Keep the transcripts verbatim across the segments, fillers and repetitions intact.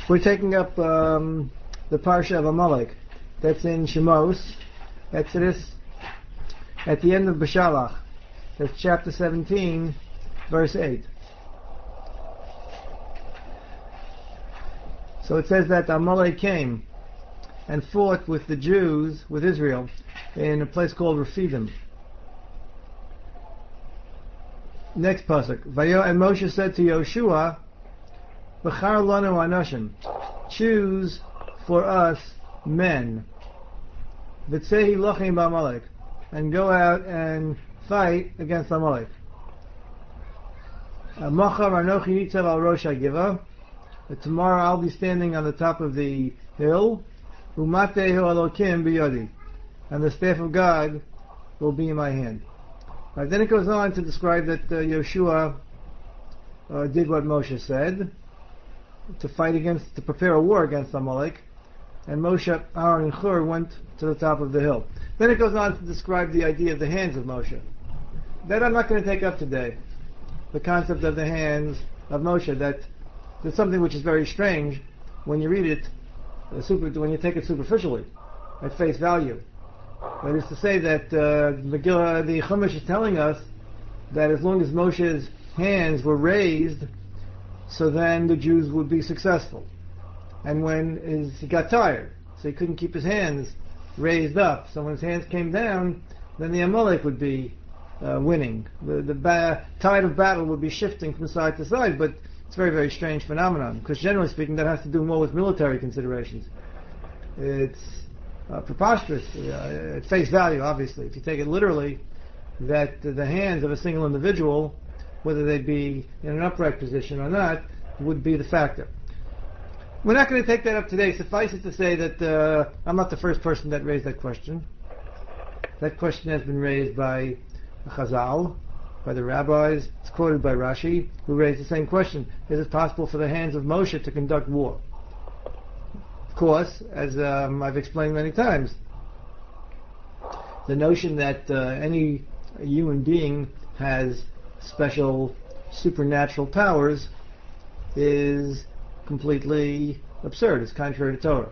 We're taking up um, the Parsha of Amalek. That's in Shemos, Exodus, at the end of Beshalach. That's chapter seventeen, verse eight. So it says that Amalek came and fought with the Jews, with Israel, in a place called Rephidim. Next pasuk. Vayo, and Moshe said to Yoshua, B'char lanu anashim, choose for us men. V'tzehi lachim b'Amalek, and go out and fight against Amalek. Machar anochi nitzav al rosh hagiva. Tomorrow I'll be standing on the top of the hill. Umatehu alokim biyodi, and the staff of God will be in my hand. Right, then it goes on to describe that uh, Yoshua uh, did what Moshe said, to fight against, to prepare a war against Amalek, and Moshe, Aaron, and Hur went to the top of the hill. Then it goes on to describe the idea of the hands of Moshe. That I'm not going to take up today. The concept of the hands of Moshe, that there's something which is very strange when you read it, uh, super, when you take it superficially, at face value. That is to say that uh, Megillah, the Chumash is telling us that as long as Moshe's hands were raised, so then the Jews would be successful. And when his, he got tired, so he couldn't keep his hands raised up. So when his hands came down, then the Amalek would be uh, winning. The, the ba- tide of battle would be shifting from side to side, but it's a very, very strange phenomenon, because generally speaking that has to do more with military considerations. It's Uh, preposterous uh, at face value, obviously. If you take it literally, that uh, the hands of a single individual, whether they be in an upright position or not, would be the factor. We're not going to take that up today. Suffice it to say that uh, I'm not the first person that raised that question. That question has been raised by Chazal, by the rabbis. It's quoted by Rashi, who raised the same question. Is it possible for the hands of Moshe to conduct war? Of course, as um, I've explained many times, the notion that uh, any human being has special supernatural powers is completely absurd. It's contrary to Torah.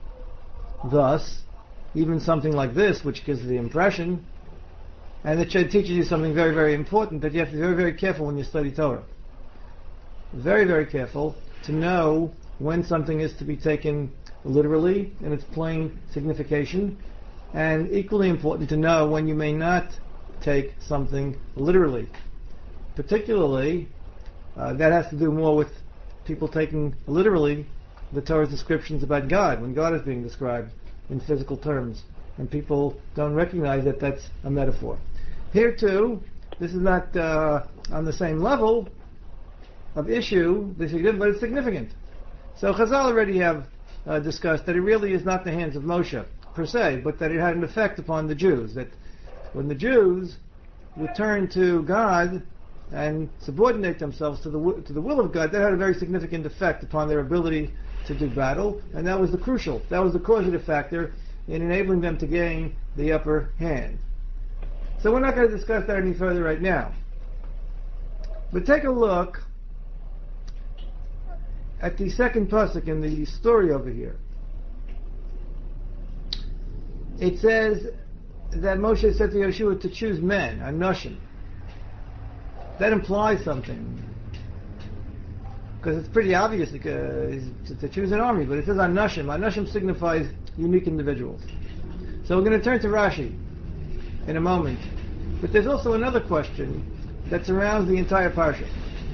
Thus, even something like this, which gives the impression, and it teaches you something very, very important, that you have to be very, very careful when you study Torah. Very, very careful to know when something is to be taken literally in its plain signification, and equally important to know when you may not take something literally. Particularly, uh, that has to do more with people taking literally the Torah's descriptions about God, when God is being described in physical terms, and people don't recognize that that's a metaphor. Here too, this is not uh, on the same level of issue, but it's significant. So Chazal already have uh, discussed that it really is not the hands of Moshe per se, but that it had an effect upon the Jews. That when the Jews returned to God and subordinate themselves to the to the will of God, that had a very significant effect upon their ability to do battle, and that was the crucial, that was the causative factor in enabling them to gain the upper hand. So we're not going to discuss that any further right now. But take a look at the second pasuk in the story over here. It says that Moshe said to Yoshua to choose men, anoshim. That implies something, because it's pretty obvious uh, to choose an army, but it says anoshim. Anoshim signifies unique individuals. So we're going to turn to Rashi in a moment. But there's also another question that surrounds the entire parsha.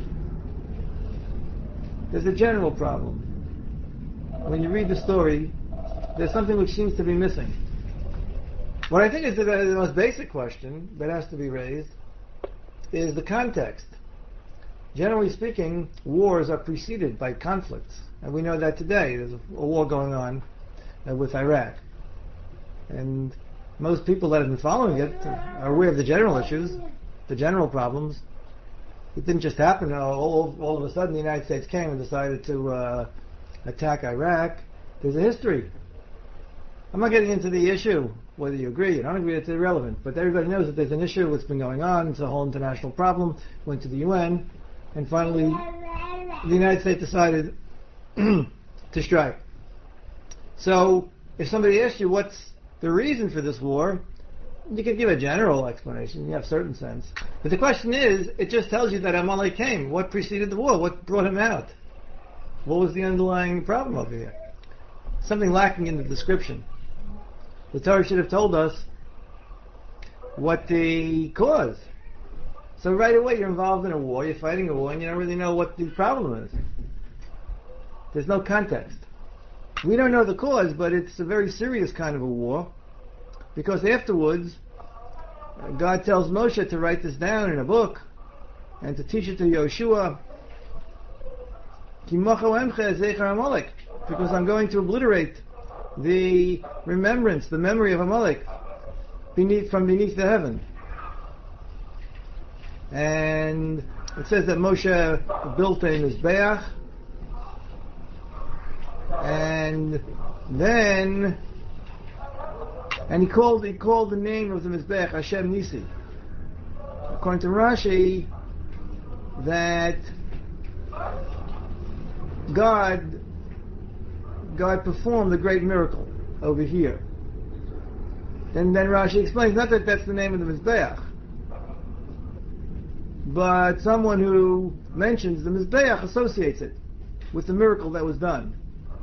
There's a general problem. When you read the story, there's something which seems to be missing. What I think is the, the most basic question that has to be raised is the context. Generally speaking, wars are preceded by conflicts. And we know that today. There's a, a war going on uh, with Iraq. And most people that have been following it are aware of the general issues, the general problems. It didn't just happen. All, all of a sudden the United States came and decided to uh, attack Iraq. There's a history. I'm not getting into the issue, whether you agree or don't agree, it's irrelevant. But everybody knows that there's an issue that's been going on. It's a whole international problem. Went to the U N. And finally, the United States decided to to strike. So, if somebody asks you what's the reason for this war, you can give a general explanation. You have certain sense. But the question is, it just tells you that Amalek came. What preceded the war? What brought him out? What was the underlying problem over here? Something lacking in the description. The Torah should have told us what the cause. So right away you're involved in a war, you're fighting a war, and you don't really know what the problem is. There's no context. We don't know the cause, but it's a very serious kind of a war, because afterwards God tells Moshe to write this down in a book and to teach it to Yoshua, because I'm going to obliterate the remembrance, the memory of Amalek beneath, from beneath the heaven. And it says that Moshe built a Mizbeach, and then and he called he called the name of the Mizbeach Hashem Nisi. According to Rashi, that God God performed the great miracle over here. Then then Rashi explains not that that's the name of the Mizbeach, but someone who mentions the Mizbeach associates it with the miracle that was done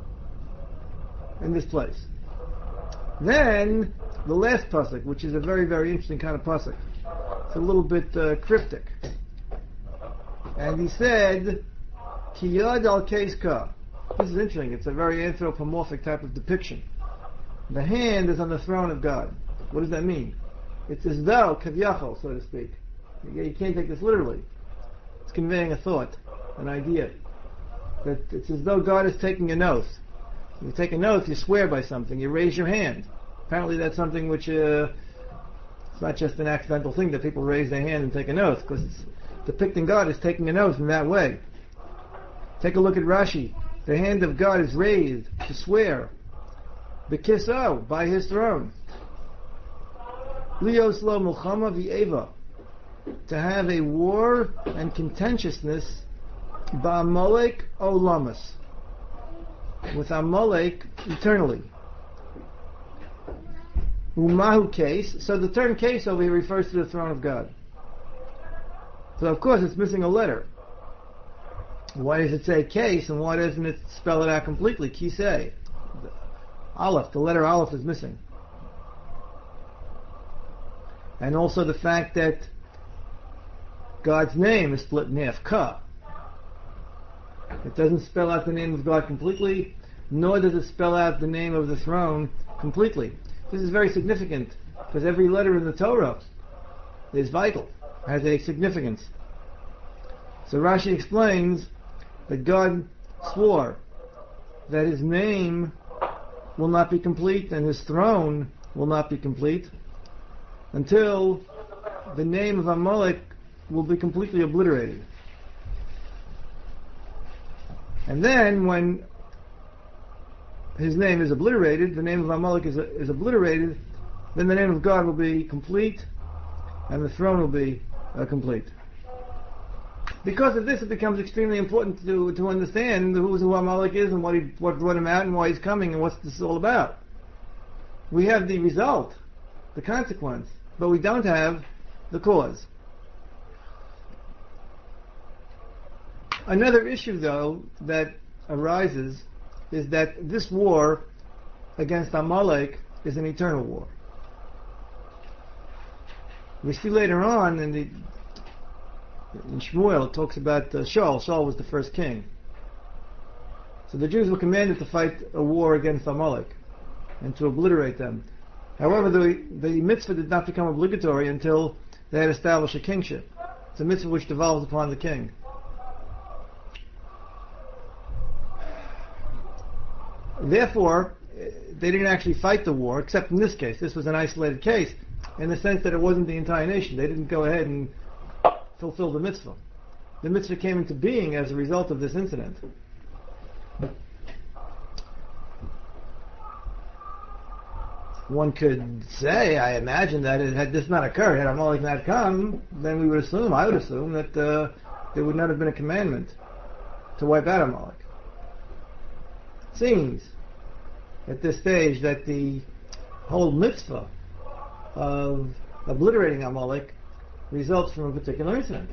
in this place. Then the last pasuk, which is a very very interesting kind of pasuk, it's a little bit uh, cryptic, and he said, "Ki yad al keiska." This is interesting. It's a very anthropomorphic type of depiction. The hand is on the throne of God. What does that mean? It's as though kavyachol, so to speak. You can't take this literally. It's conveying a thought, an idea. That it's as though God is taking an oath. You take an oath, you swear by something, you raise your hand. Apparently that's something which, uh, it's not just an accidental thing that people raise their hand and take an oath, because it's depicting God as taking an oath in that way. Take a look at Rashi. The hand of God is raised to swear. B'kiso, by his throne. Lios lo mulchama v'eva. To have a war and contentiousness ba'amalek olamas. With Amalek eternally. Umahu case. So the term case over here refers to the throne of God. So of course it's missing a letter. Why does it say case and why doesn't it spell it out completely? Kisei. Aleph, the letter Aleph is missing. And also the fact that God's name is split in half. Ka. It doesn't spell out the name of God completely, nor does it spell out the name of the throne completely. This is very significant, because every letter in the Torah is vital, has a significance. So Rashi explains that God swore that his name will not be complete and his throne will not be complete until the name of Amalek will be completely obliterated. And then when his name is obliterated, the name of Amalek is, is obliterated, then the name of God will be complete and the throne will be uh, complete. Because of this, it becomes extremely important to to understand who, who Amalek is and what he, what brought him out and why he's coming and what's this all about. We have the result, the consequence, but we don't have the cause. Another issue, though, that arises is that this war against Amalek is an eternal war. We see later on in the in Shmuel it talks about uh, Shaul. Shaul was the first king. So the Jews were commanded to fight a war against Amalek and to obliterate them. However, the, the mitzvah did not become obligatory until they had established a kingship. It's a mitzvah which devolves upon the king. Therefore, they didn't actually fight the war, except in this case. This was an isolated case, in the sense that it wasn't the entire nation. They didn't go ahead and fulfill the mitzvah. The mitzvah came into being as a result of this incident. One could say, I imagine, that it, had this not occurred, had Amalek not come, then we would assume, I would assume, that uh, there would not have been a commandment to wipe out Amalek. seems at this stage that the whole mitzvah of obliterating Amalek results from a particular incident.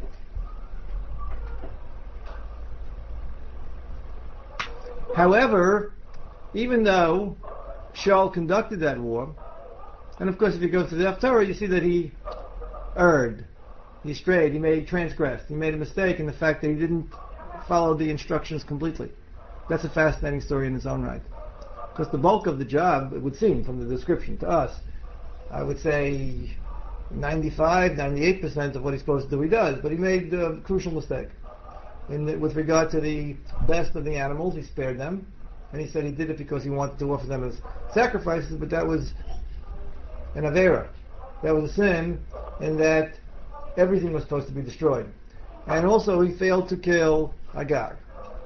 However, even though Shaul conducted that war, and of course if you go to the Haftarah, you see that he erred, he strayed, he made transgressed, he made a mistake in the fact that he didn't follow the instructions completely. That's a fascinating story in its own right. Because the bulk of the job, it would seem from the description to us, I would say ninety-five, ninety-eight percent of what he's supposed to do he does, but he made a crucial mistake. In the, with regard to the best of the animals, he spared them, and he said he did it because he wanted to offer them as sacrifices, but that was an avera. That was a sin, in that everything was supposed to be destroyed. And also he failed to kill Agag,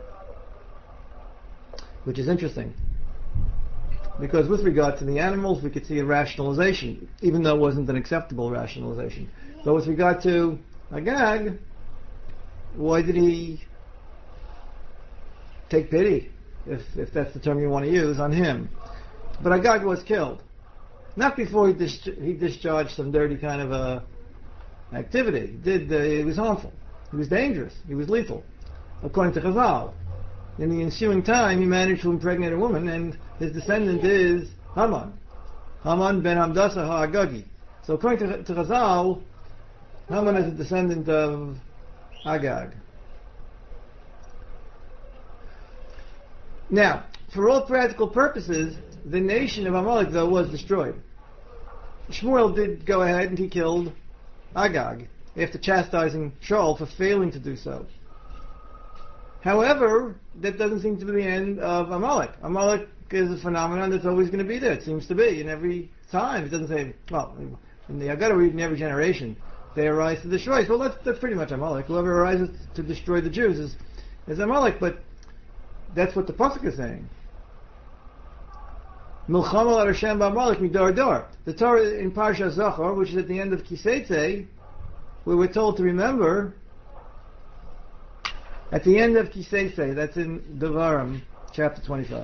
which is interesting. Because with regard to the animals, we could see a rationalization, even though it wasn't an acceptable rationalization. But with regard to Agag, why did he take pity, if if that's the term you want to use, on him? But Agag was killed. Not before he, dis- he discharged some dirty kind of a activity. He did, uh, it was harmful. He was dangerous. He was lethal. According to Chazal. In the ensuing time, he managed to impregnate a woman, and his descendant is Haman. Haman ben Hamdasa ha'Agagi. So according to, to Chazal, Haman is a descendant of Agag. Now, for all practical purposes, the nation of Amalek, though, was destroyed. Shmuel did go ahead and he killed Agag after chastising Shaul for failing to do so. However, that doesn't seem to be the end of Amalek. Amalek is a phenomenon that's always going to be there. It seems to be in every time. It doesn't say, well, in the Agadah we read in every generation, they arise to destroy. Well, that's, that's pretty much Amalek. Whoever arises to destroy the Jews is, is Amalek, but that's what the Pasuk is saying. Milchama al Hashem ba'Amalek midar dar. The Torah in Parsha Zachor, which is at the end of Kiseitze, where we're told to remember, at the end of Kiseitze, that's in Devarim, chapter twenty-five.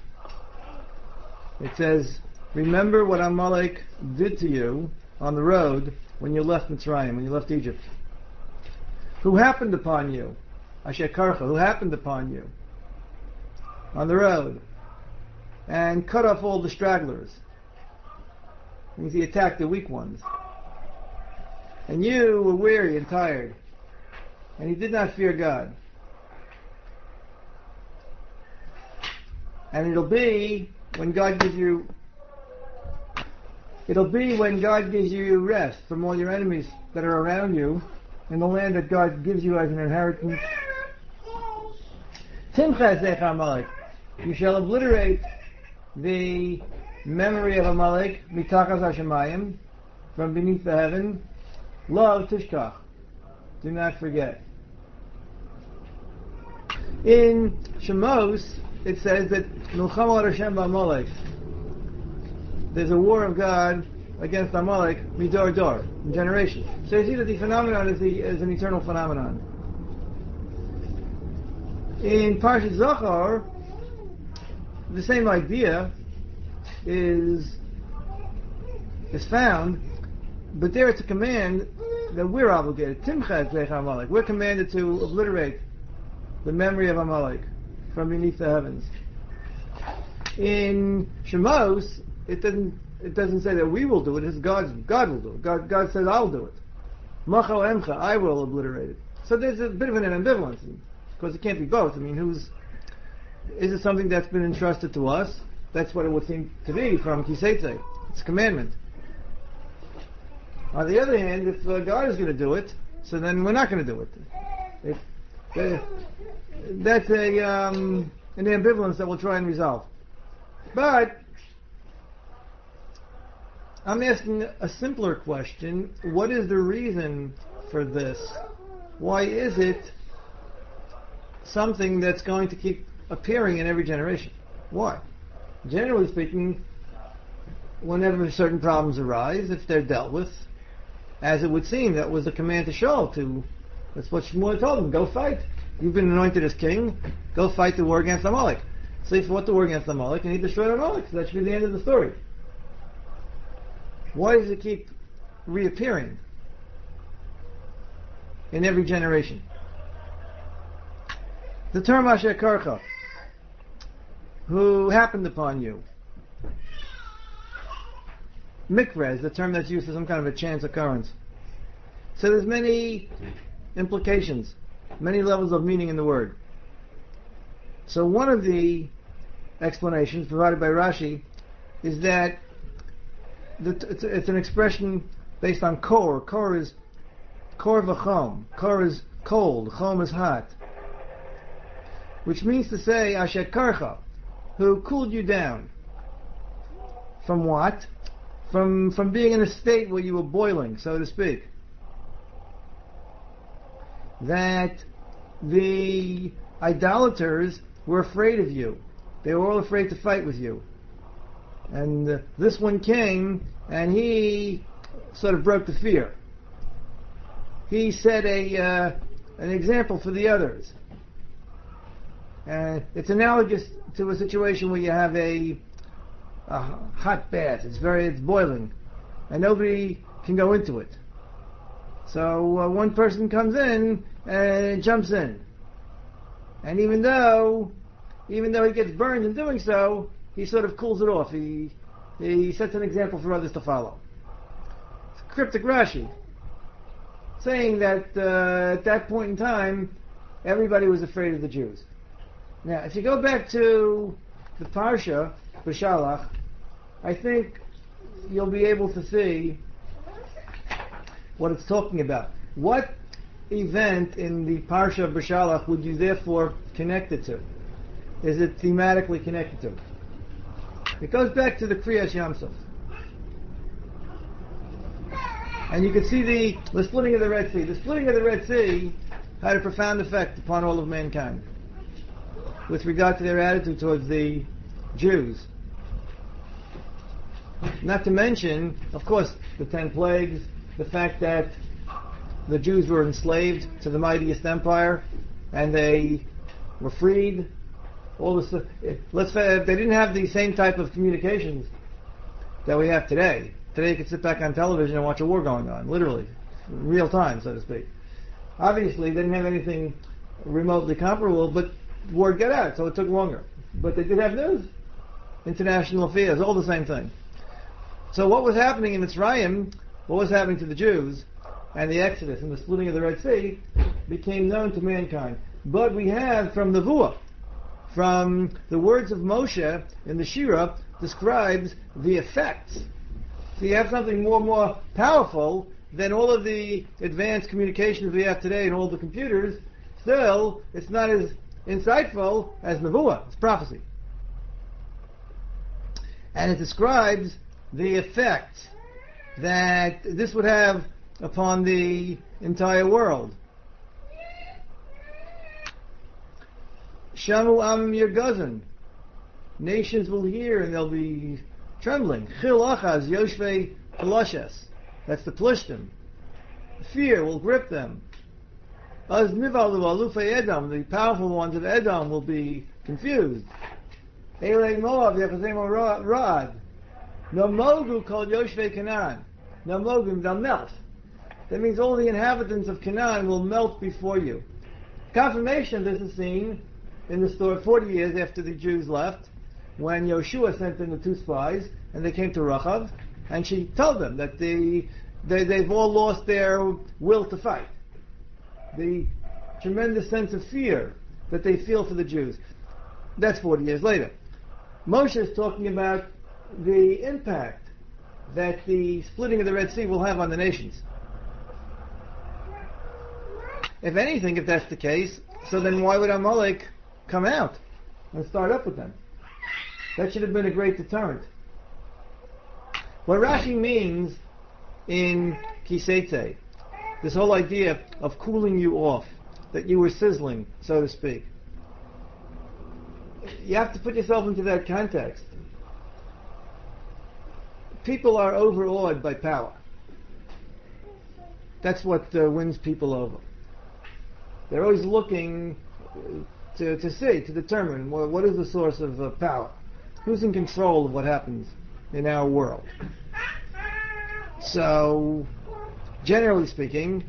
It says, remember what Amalek did to you on the road when you left Mitzrayim, when you left Egypt. Who happened upon you? Asher Karcha, who happened upon you on the road and cut off all the stragglers. It means he attacked the weak ones. And you were weary and tired, and he did not fear God. And it'll be when God gives you it'll be when God gives you rest from all your enemies that are around you in the land that God gives you as an inheritance. Timchas Amalek, you shall obliterate the memory of Amalek mitachas hashemayim, from beneath the heaven. Lo tishkach, do not forget. In Shemos, it says that Milchama al Hashem ba'Amalek, there's a war of God against Amalek midor dor, in generations. So you see that the phenomenon is, the, is an eternal phenomenon. In Parshat Zachor, the same idea is is found, but there it's a command that we're obligated. Timchat Zech Amalek. We're commanded to obliterate the memory of Amalek from beneath the heavens. In Shemos, it doesn't it doesn't say that we will do it. It's God. God will do it. God God says I'll do it. Machal Emcha, I will obliterate it. So there's a bit of an ambivalence, because it can't be both. I mean, who's is it something that's been entrusted to us? That's what it would seem to be from Kiseitze. It's a commandment. On the other hand, if uh, God is going to do it, so then we're not going to do it. If, uh, that's a um, an ambivalence that we'll try and resolve. But I'm asking a simpler question. What is the reason for this? Why is it something that's going to keep appearing in every generation? Why? Generally speaking, whenever certain problems arise, if they're dealt with, as it would seem, that was a command to Shaul to, that's what Shmuel told him, go fight. You've been anointed as king, go fight the war against Amalek. So he fought the war against Amalek and he destroyed Amalek. So that should be the end of the story. Why does it keep reappearing in every generation? The term Asher Karcha, who happened upon you. Mikra is the term that's used for some kind of a chance occurrence. So there's many implications, many levels of meaning in the word. So one of the explanations provided by Rashi is that the, it's, it's an expression based on kor. Kor is kor v'chom. Kor is cold. Chom is hot. Which means to say, Asher Karcha, who cooled you down. From what? From from being in a state where you were boiling, so to speak. That the idolaters were afraid of you. They were all afraid to fight with you. And uh, this one came, and he sort of broke the fear. He set a uh, an example for the others. Uh, it's analogous to a situation where you have a, a hot bath. It's very, it's boiling, and nobody can go into it. So uh, one person comes in and jumps in, and even though, even though he gets burned in doing so, he sort of cools it off. He he sets an example for others to follow. It's cryptic Rashi, saying that uh, at that point in time, everybody was afraid of the Jews. Now, if you go back to the Parsha, B'Shalach, I think you'll be able to see what it's talking about. What event in the Parsha of B'Shalach would you therefore connect it to? Is it thematically connected to? It goes back to the Kriyas Yamsuf. And you can see the, the splitting of the Red Sea. The splitting of the Red Sea had a profound effect upon all of mankind with regard to their attitude towards the Jews. Not to mention, of course, the ten plagues, the fact that the Jews were enslaved to the mightiest empire, and they were freed. All this, let's say they didn't have the same type of communications that we have today. Today you can sit back on television and watch a war going on, literally, in real time, so to speak. Obviously, they didn't have anything remotely comparable, but word got out, so it took longer. But they did have news, international affairs, all the same thing. So what was happening in Mitzrayim, what was happening to the Jews, and the Exodus and the splitting of the Red Sea, became known to mankind. But we have from the Nevuah, from the words of Moshe in the Shira, describes the effects. So you have something more and more powerful than all of the advanced communications we have today and all the computers. Still, it's not as insightful as Nevuah. It's prophecy. And it describes the effect that this would have upon the entire world. Shamu am Yergazan. Nations will hear and they'll be trembling. Chil achaz yoshvei Peloshes. That's the Plishtim. Fear will grip them. Az nivalu alufei Edom. The powerful ones of Edom will be confused. Elei Moab yachazemo rad. Nomogu called yoshvei Canaan. Nomogu, they'll melt. That means all the inhabitants of Canaan will melt before you. Confirmation of this is seen in the story forty years after the Jews left, when Yoshua sent in the two spies, and they came to Rachav, and she told them that the, they, they've all lost their will to fight. The tremendous sense of fear that they feel for the Jews. That's forty years later. Moshe is talking about the impact that the splitting of the Red Sea will have on the nations. If anything, if that's the case, so then why would Amalek come out and start up with them? That should have been a great deterrent. What Rashi means in Kiseitze, this whole idea of cooling you off, that you were sizzling, so to speak, you have to put yourself into that context. People are overawed by power. That's what uh, wins people over. They're always looking to, to see, to determine what, what is the source of uh, power. Who's in control of what happens in our world? So, generally speaking,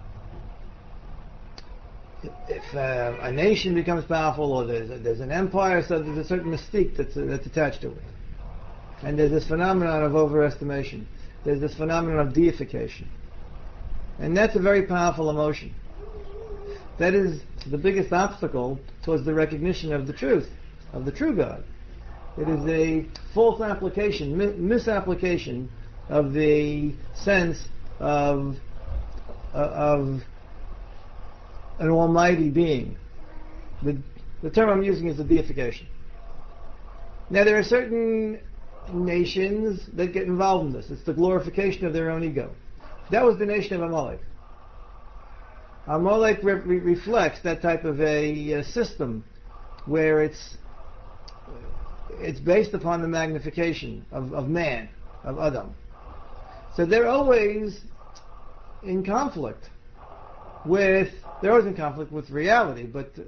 if uh, a nation becomes powerful, or there's, a, there's an empire, so there's a certain mystique that's, uh, that's attached to it. And there's this phenomenon of overestimation. There's this phenomenon of deification. And that's a very powerful emotion. That is the biggest obstacle towards the recognition of the truth, of the true God. It is a false application, mi- misapplication of the sense of, uh, of an almighty being. The, the term I'm using is the deification. Now there are certain nations that get involved in this. It's the glorification of their own ego. That was the nation of Amalek. Amalek re- re- reflects that type of a uh, system where it's it's based upon the magnification of, of man, of Adam. So they're always in conflict with, they're always in conflict with reality, but uh,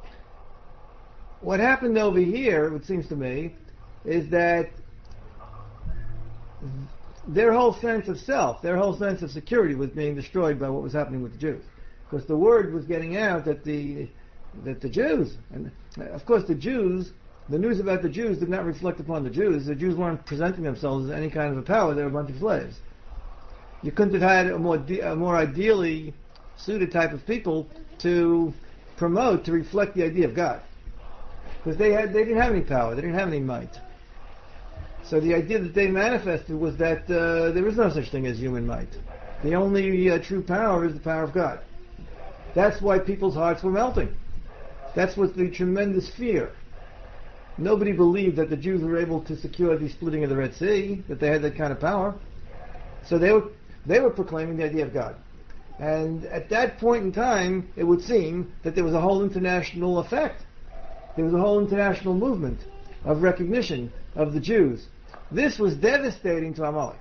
what happened over here, it seems to me, is that their whole sense of self, their whole sense of security was being destroyed by what was happening with the Jews. Because the word was getting out that the that the Jews, and of course the Jews, the news about the Jews did not reflect upon the Jews. The Jews weren't presenting themselves as any kind of a power. They were a bunch of slaves. You couldn't have had a more, a more ideally suited type of people to promote, to reflect the idea of God. Because they had, they didn't have any power. They didn't have any might. So the idea that they manifested was that uh, there is no such thing as human might. The only uh, true power is the power of God. That's why people's hearts were melting. That's what the tremendous fear. Nobody believed that the Jews were able to secure the splitting of the Red Sea, that they had that kind of power. So they were they were proclaiming the idea of God. And at that point in time, it would seem that there was a whole international effect. There was a whole international movement of recognition of the Jews. This was devastating to Amalek.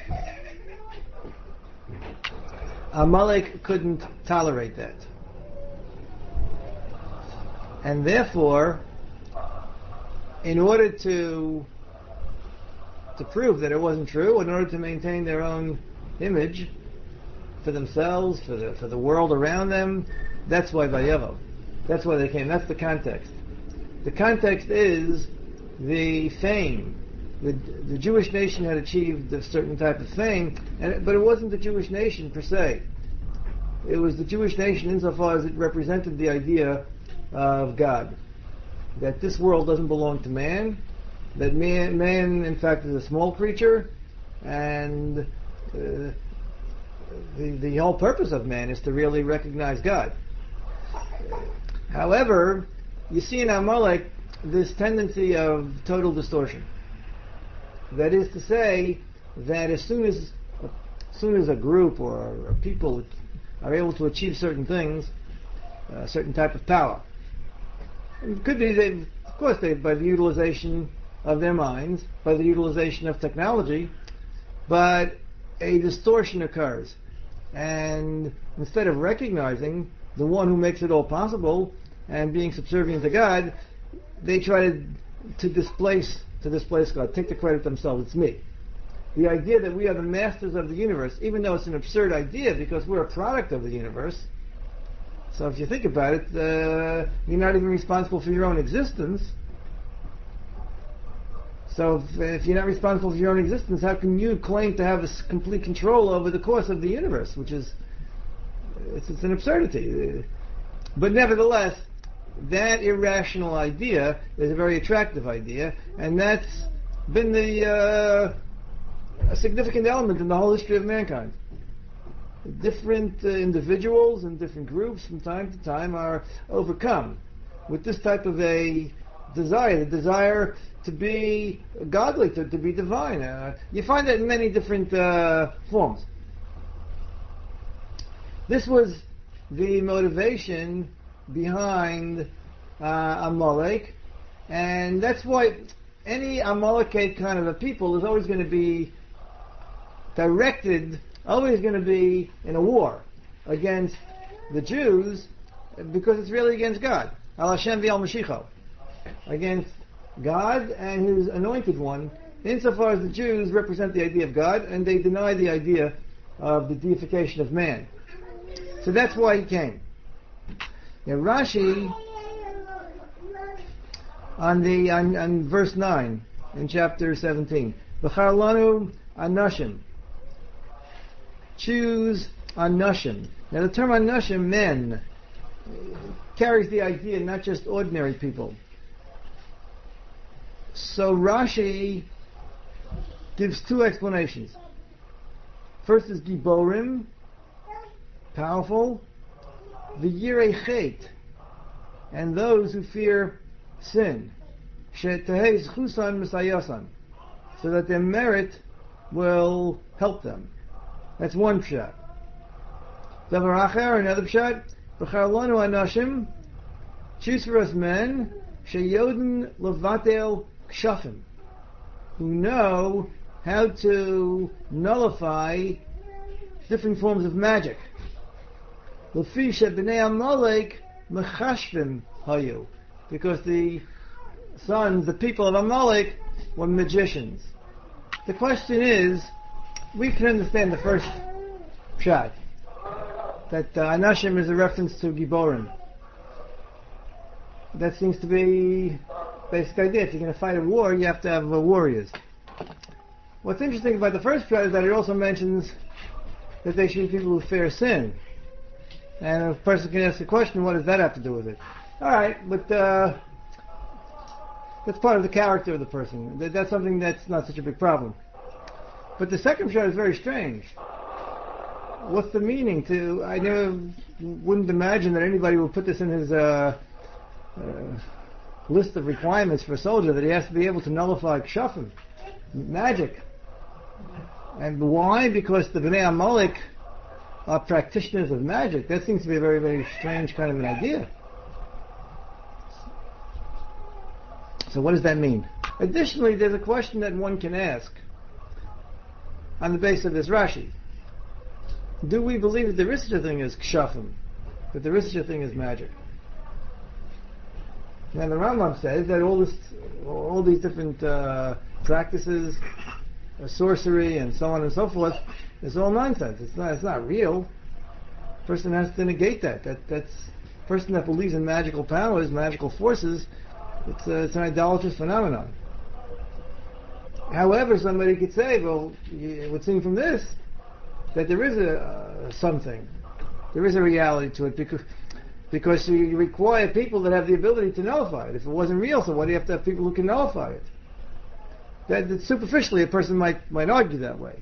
Amalek couldn't tolerate that. And therefore, in order to to prove that it wasn't true, in order to maintain their own image for themselves, for the for the world around them, that's why Vayevo. That's why they came. That's the context. The context is the fame. The, the Jewish nation had achieved a certain type of fame, and, but it wasn't the Jewish nation per se. It was the Jewish nation insofar as it represented the idea of God. That this world doesn't belong to man, that man, man in fact is a small creature, and uh, the, the whole purpose of man is to really recognize God. However, you see in Amalek this tendency of total distortion. That is to say, that as soon as, as soon as a group or, or people are able to achieve certain things, a certain type of power, it could be, they, of course, they, by the utilization of their minds, by the utilization of technology, but a distortion occurs. And instead of recognizing the one who makes it all possible and being subservient to God, they try to, to displace to displace God, take the credit themselves. It's me. The idea that we are the masters of the universe, even though it's an absurd idea because we're a product of the universe. So if you think about it, uh, you're not even responsible for your own existence. So if, if you're not responsible for your own existence, how can you claim to have this complete control over the course of the universe, which is, it's, it's an absurdity. But nevertheless, that irrational idea is a very attractive idea, and that's been the uh, a significant element in the whole history of mankind. Different uh, individuals and different groups from time to time are overcome with this type of a desire, the desire to be godly, to, to be divine. Uh, you find that in many different uh, forms. This was the motivation behind uh, Amalek, and that's why any Amalekite kind of a people is always going to be directed, always going to be in a war against the Jews, because it's really against God. al Hashem v'al Mashiach, against God and His anointed one, insofar as the Jews represent the idea of God and they deny the idea of the deification of man. So that's why he came. Now Rashi, on the on, on verse nine in chapter seventeen, B'char lanu anashim, choose anashim. Now the term anashim, men, carries the idea not just ordinary people. So Rashi gives two explanations. First is Giborim, powerful, V'yirei chet, and those who fear sin, She'tehei zchusan misayasan, so that their merit will help them. That's one pshat. Davar acher, another pshat, B'char lanu anashim, choose for us men, She'yodin levatel kshafim, who know how to nullify different forms of magic. L'fi shebnei Amalek mechashvim hayu, because the sons, the people of Amalek, were magicians. The question is, we can understand the first pshat, that uh, Anashim is a reference to Giborim. That seems to be basic idea. If you're going to fight a war, you have to have uh, warriors. What's interesting about the first pshat is that it also mentions that they should be people who fear sin. And a person can ask the question, what does that have to do with it? Alright, but uh, that's part of the character of the person. That's something that's not such a big problem. But the second pshat is very strange. What's the meaning to... I never wouldn't imagine that anybody would put this in his uh, uh, list of requirements for a soldier, that he has to be able to nullify kshafim, magic. And why? Because the Bnei Amalek are practitioners of magic. That seems to be a very, very strange kind of an idea. So what does that mean? Additionally, there's a question that one can ask on the basis of this Rashi. Do we believe that there is such a thing as kshafim? That there is such a thing as magic? Now the Rambam says that all this, all these different uh, practices, uh, sorcery and so on and so forth, is all nonsense. It's not. It's not real. A person has to negate that. That that's a person that believes in magical powers, magical forces. It's a, it's an idolatrous phenomenon. However, somebody could say, well, it would seem from this that there is a uh, something, there is a reality to it, because because you require people that have the ability to nullify it. If it wasn't real, so why do you have to have people who can nullify it? That, that superficially, a person might might argue that way.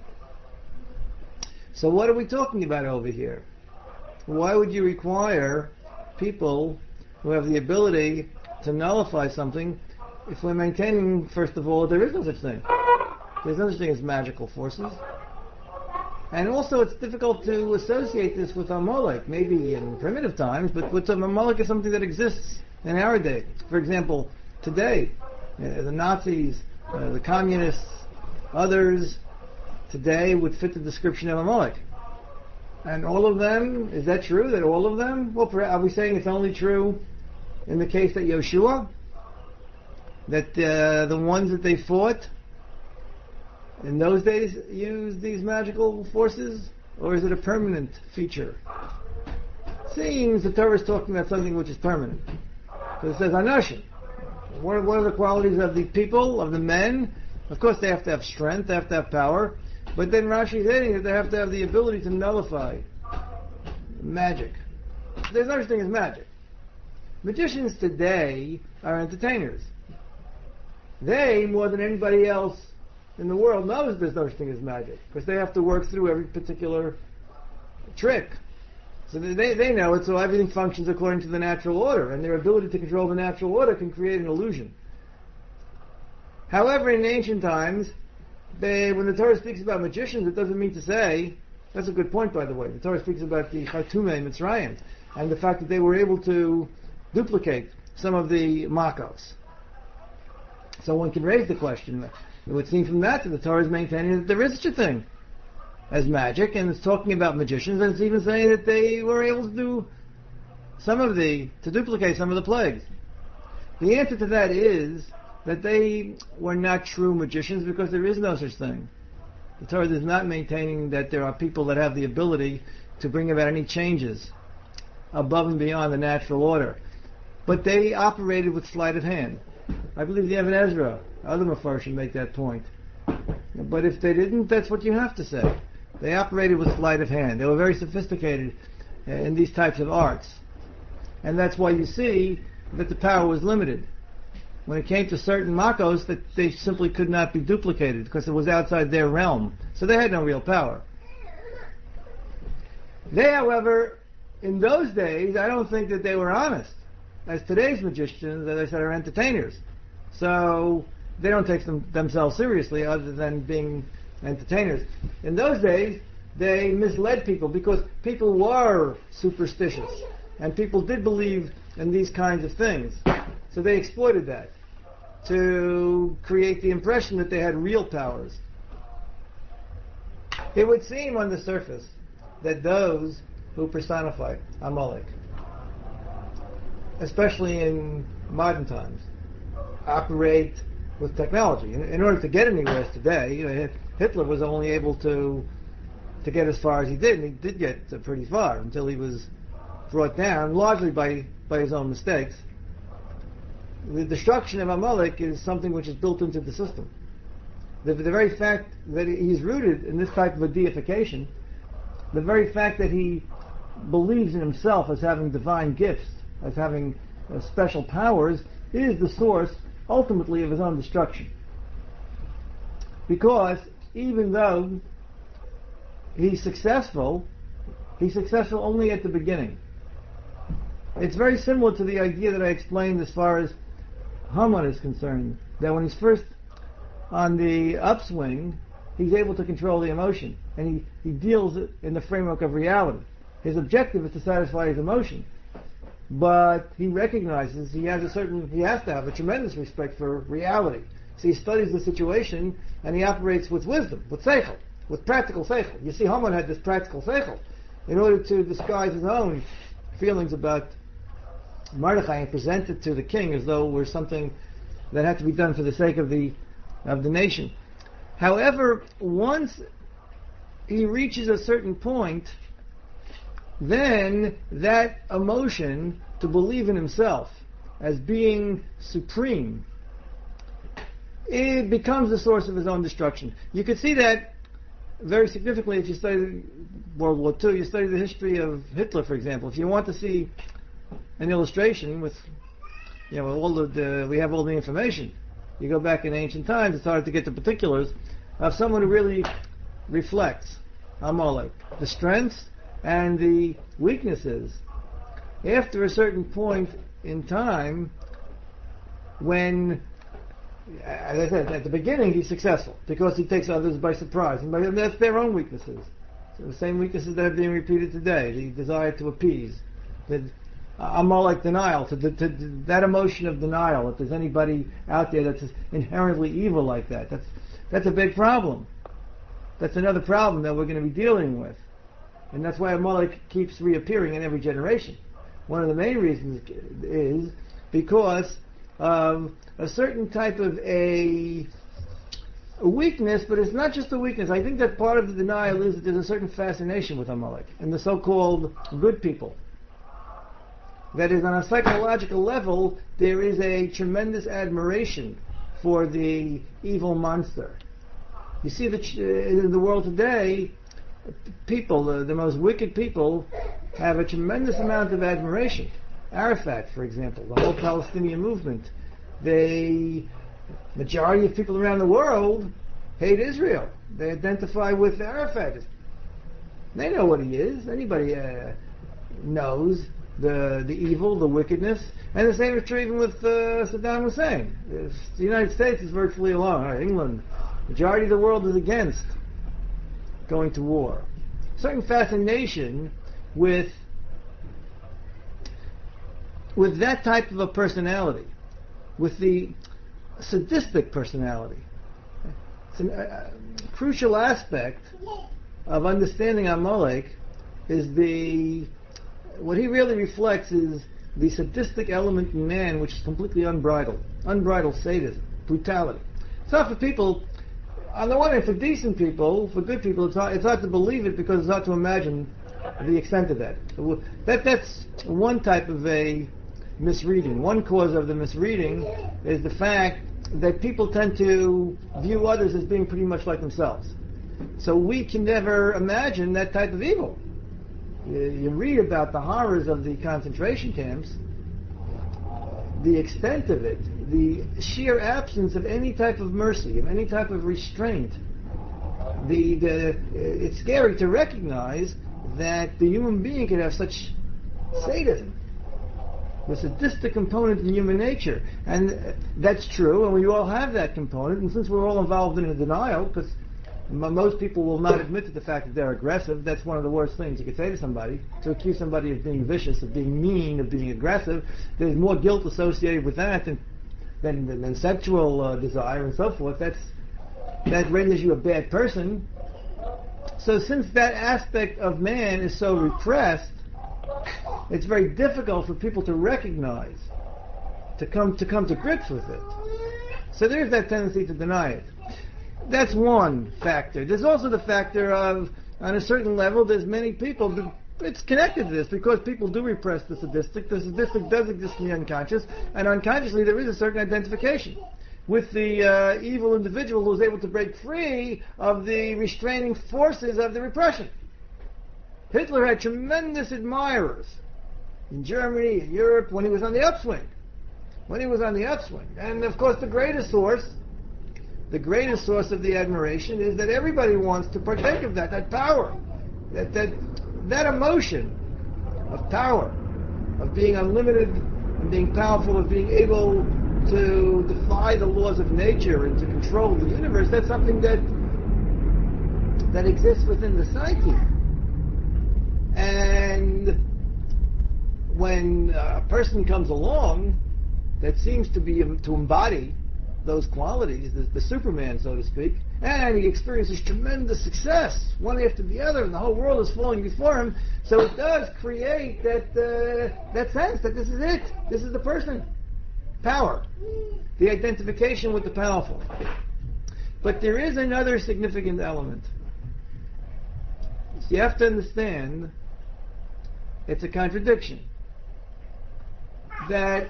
So what are we talking about over here? Why would you require people who have the ability to nullify something if we're maintaining, first of all, there is no such thing? There's no such thing as magical forces. And also it's difficult to associate this with Amalek, maybe in primitive times, but with Amalek is something that exists in our day. For example, today, uh, the Nazis, uh, the communists, others today would fit the description of Amalek. And all of them, is that true, that all of them? Well, are we saying it's only true in the case that Yeshua? That uh, the ones that they fought in those days used these magical forces? Or is it a permanent feature? Seems the Torah is talking about something which is permanent. So it says Anashim. What are, what are the qualities of the people, of the men? Of course they have to have strength, they have to have power. But then Rashi is saying that they have to have the ability to nullify magic. There's no such thing as magic. Magicians today are entertainers. They, more than anybody else in the world, knows there's no such thing as magic, because they have to work through every particular trick. So they, they know it, so everything functions according to the natural order, and their ability to control the natural order can create an illusion. However, in ancient times, they, when the Torah speaks about magicians, it doesn't mean to say, that's a good point by the way, the Torah speaks about the Chartumei Mitzrayim, and the fact that they were able to duplicate some of the makos. So one can raise the question, it would seem from that that the Torah is maintaining that there is such a thing as magic, and it's talking about magicians, and it's even saying that they were able to do some of the, to duplicate some of the plagues. The answer to that is that they were not true magicians because there is no such thing. The Torah is not maintaining that there are people that have the ability to bring about any changes above and beyond the natural order. But they operated with sleight of hand. I believe the Ibn Ezra, other Mefarshim make that point. But if they didn't, that's what you have to say. They operated with sleight of hand. They were very sophisticated in these types of arts. And that's why you see that the power was limited. When it came to certain makos, that they simply could not be duplicated because it was outside their realm. So they had no real power. They, however, in those days, I don't think that they were honest. As today's magicians, as I said, are entertainers. So they don't take them, themselves seriously other than being entertainers. In those days, they misled people because people were superstitious. And people did believe in these kinds of things. So they exploited that to create the impression that they had real powers. It would seem on the surface that those who personify Amalek, especially in modern times, operate with technology. In, in order to get anywhere today, you know, Hitler was only able to to get as far as he did, and he did get uh, pretty far until he was brought down, largely by, by his own mistakes. The destruction of Amalek is something which is built into the system. The, the very fact that he's rooted in this type of a deification, the very fact that he believes in himself as having divine gifts, as having uh, special powers, is the source, ultimately, of his own destruction. Because even though he's successful, he's successful only at the beginning. It's very similar to the idea that I explained as far as Haman is concerned, that when he's first on the upswing, he's able to control the emotion, and he, he deals it in the framework of reality. His objective is to satisfy his emotion, but he recognizes he has a certain, he has to have a tremendous respect for reality. So he studies the situation, and he operates with wisdom, with seichel, with practical seichel. You see, Haman had this practical seichel in order to disguise his own feelings about Mordechai and present it to the king as though it were something that had to be done for the sake of the of the nation. However, once he reaches a certain point, then that emotion to believe in himself as being supreme, it becomes the source of his own destruction. You could see that very significantly if you study World War Two. You study the history of Hitler, for example. If you want to see an illustration with, you know, all the, the we have all the information. You go back in ancient times, it's hard to get the particulars of someone who really reflects Amalek, the strengths and the weaknesses. After a certain point in time, when, as I said, at the beginning he's successful because he takes others by surprise, and that's their own weaknesses. So the same weaknesses that are being repeated today: the desire to appease, the Amalek denial, to, to, to that emotion of denial. If there's anybody out there that's inherently evil like that, that's that's a big problem. That's another problem that we're going to be dealing with, and that's why Amalek keeps reappearing in every generation. One of the main reasons is because of a certain type of a, a weakness, but it's not just a weakness. I think that part of the denial is that there's a certain fascination with Amalek and the so-called good people. That is, on a psychological level, there is a tremendous admiration for the evil monster. You see that in the world today, people, the, the most wicked people, have a tremendous amount of admiration. Arafat, for example, the whole Palestinian movement, the majority of people around the world hate Israel. They identify with Arafat. They know what he is. Anybody uh, knows the the evil, the wickedness, and the same is true even with uh, Saddam Hussein. If the United States is virtually alone. Right, England, majority of the world is against going to war. Certain fascination with with that type of a personality, with the sadistic personality. It's a uh, crucial aspect of understanding Amalek is the what he really reflects is the sadistic element in man, which is completely unbridled. Unbridled sadism, brutality. It's not for people, on the one hand, for decent people, for good people, it's hard, it's hard to believe it because it's hard to imagine the extent of that. That That's one type of a misreading. One cause of the misreading is the fact that people tend to view others as being pretty much like themselves. So we can never imagine that type of evil. You, you read about the horrors of the concentration camps, the extent of it, the sheer absence of any type of mercy, of any type of restraint. The, the it's scary to recognize that the human being can have such sadism, the sadistic component in human nature. And that's true, and we all have that component, and since we're all involved in a denial, because most people will not admit to the fact that they're aggressive, that's one of the worst things you could say to somebody, to accuse somebody of being vicious, of being mean, of being aggressive. There's more guilt associated with that than than, than, than sexual uh, desire and so forth. That's that renders you a bad person. So since that aspect of man is so repressed, it's very difficult for people to recognize, to come to come to grips with it. So there's that tendency to deny it. That's one factor. There's also the factor of, on a certain level, there's many people, it's connected to this, because people do repress the sadistic. The sadistic does exist in the unconscious, and unconsciously there is a certain identification with the uh, evil individual who's able to break free of the restraining forces of the repression. Hitler had tremendous admirers in Germany, in Europe, when he was on the upswing. When he was on the upswing. And of course the greatest source, the greatest source of the admiration is that everybody wants to partake of that, that power, that that that emotion of power, of being unlimited and being powerful, of being able to defy the laws of nature and to control the universe. That's something that that exists within the psyche. And when a person comes along that seems to be to embody those qualities, the, the Superman, so to speak, and he experiences tremendous success, one after the other, and the whole world is falling before him, so it does create that uh, that sense that this is it, this is the person. Power. The identification with the powerful. But there is another significant element. You have to understand it's a contradiction. That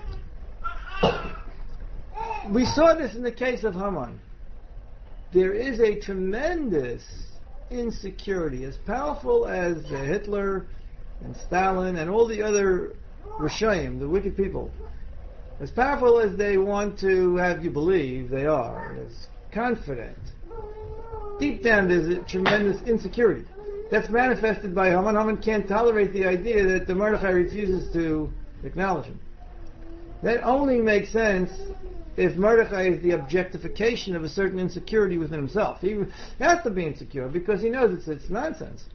we saw this in the case of Haman. There is a tremendous insecurity, as powerful as Hitler and Stalin and all the other Rishoyim, the wicked people, as powerful as they want to have you believe they are, as confident, deep down there's a tremendous insecurity. That's manifested by Haman. Haman can't tolerate the idea that the Mordechai refuses to acknowledge him. That only makes sense if Mordechai is the objectification of a certain insecurity within himself. He has to be insecure because he knows it's, it's nonsense.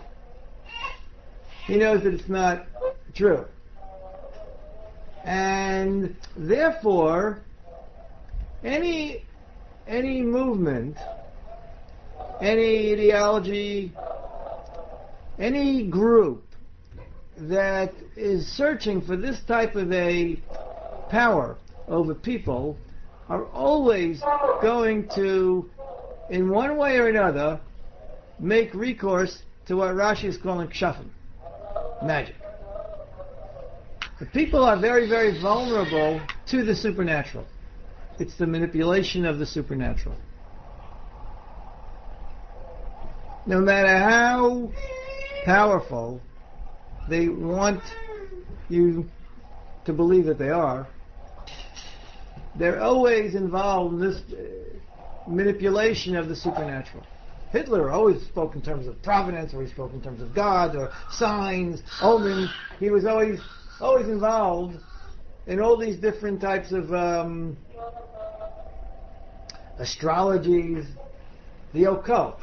He knows that it's not true. And therefore, any any movement, any ideology, any group that is searching for this type of a power over people are always going to, in one way or another, make recourse to what Rashi is calling kshafim, magic. The people are very, very vulnerable to the supernatural. It's the manipulation of the supernatural. No matter how powerful they want you to believe that they are, they're always involved in this uh, manipulation of the supernatural. Hitler always spoke in terms of providence, or he spoke in terms of God, or signs, omens. He was always always involved in all these different types of um, astrologies, the occult.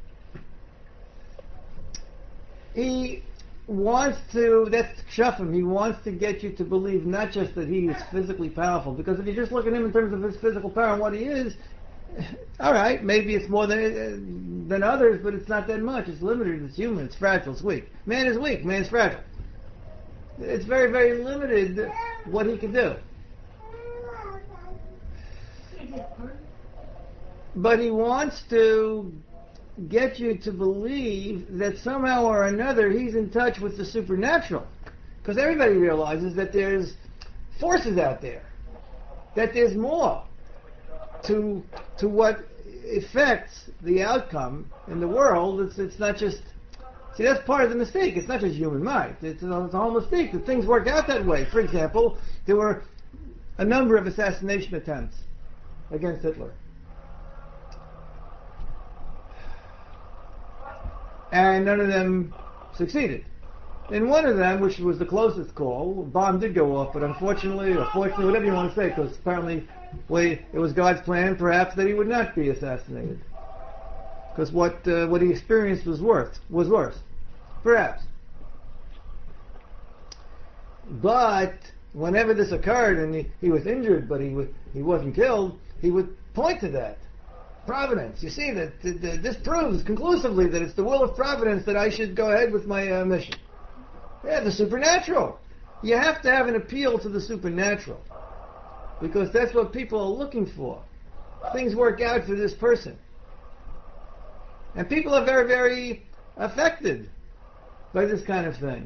He wants to, that's kshafim, he wants to get you to believe not just that he is physically powerful, because if you just look at him in terms of his physical power and what he is, alright, maybe it's more than than others, but it's not that much. It's limited, it's human, it's fragile, it's weak. Man is weak, man is fragile. it's very, very limited what he can do. But he wants to get you to believe that somehow or another he's in touch with the supernatural. Because everybody realizes that there's forces out there, that there's more to to what affects the outcome in the world. It's it's not just, see, that's part of the mistake. It's not just human mind. It's, it's a whole mistake that things work out that way. For example, there were a number of assassination attempts against Hitler. And none of them succeeded. In one of them, which was the closest call, a bomb did go off, but unfortunately, or fortunately, whatever you want to say, because apparently well, it was God's plan, perhaps, that he would not be assassinated. Because what uh, what he experienced was worse, was worse. Perhaps. But whenever this occurred, and he, he was injured, but he, w- he wasn't killed, he would point to that. Providence. You see that th- th- this proves conclusively that it's the will of Providence that I should go ahead with my uh, mission. Yeah, the supernatural. You have to have an appeal to the supernatural, because that's what people are looking for. Things work out for this person. And people are very, very affected by this kind of thing.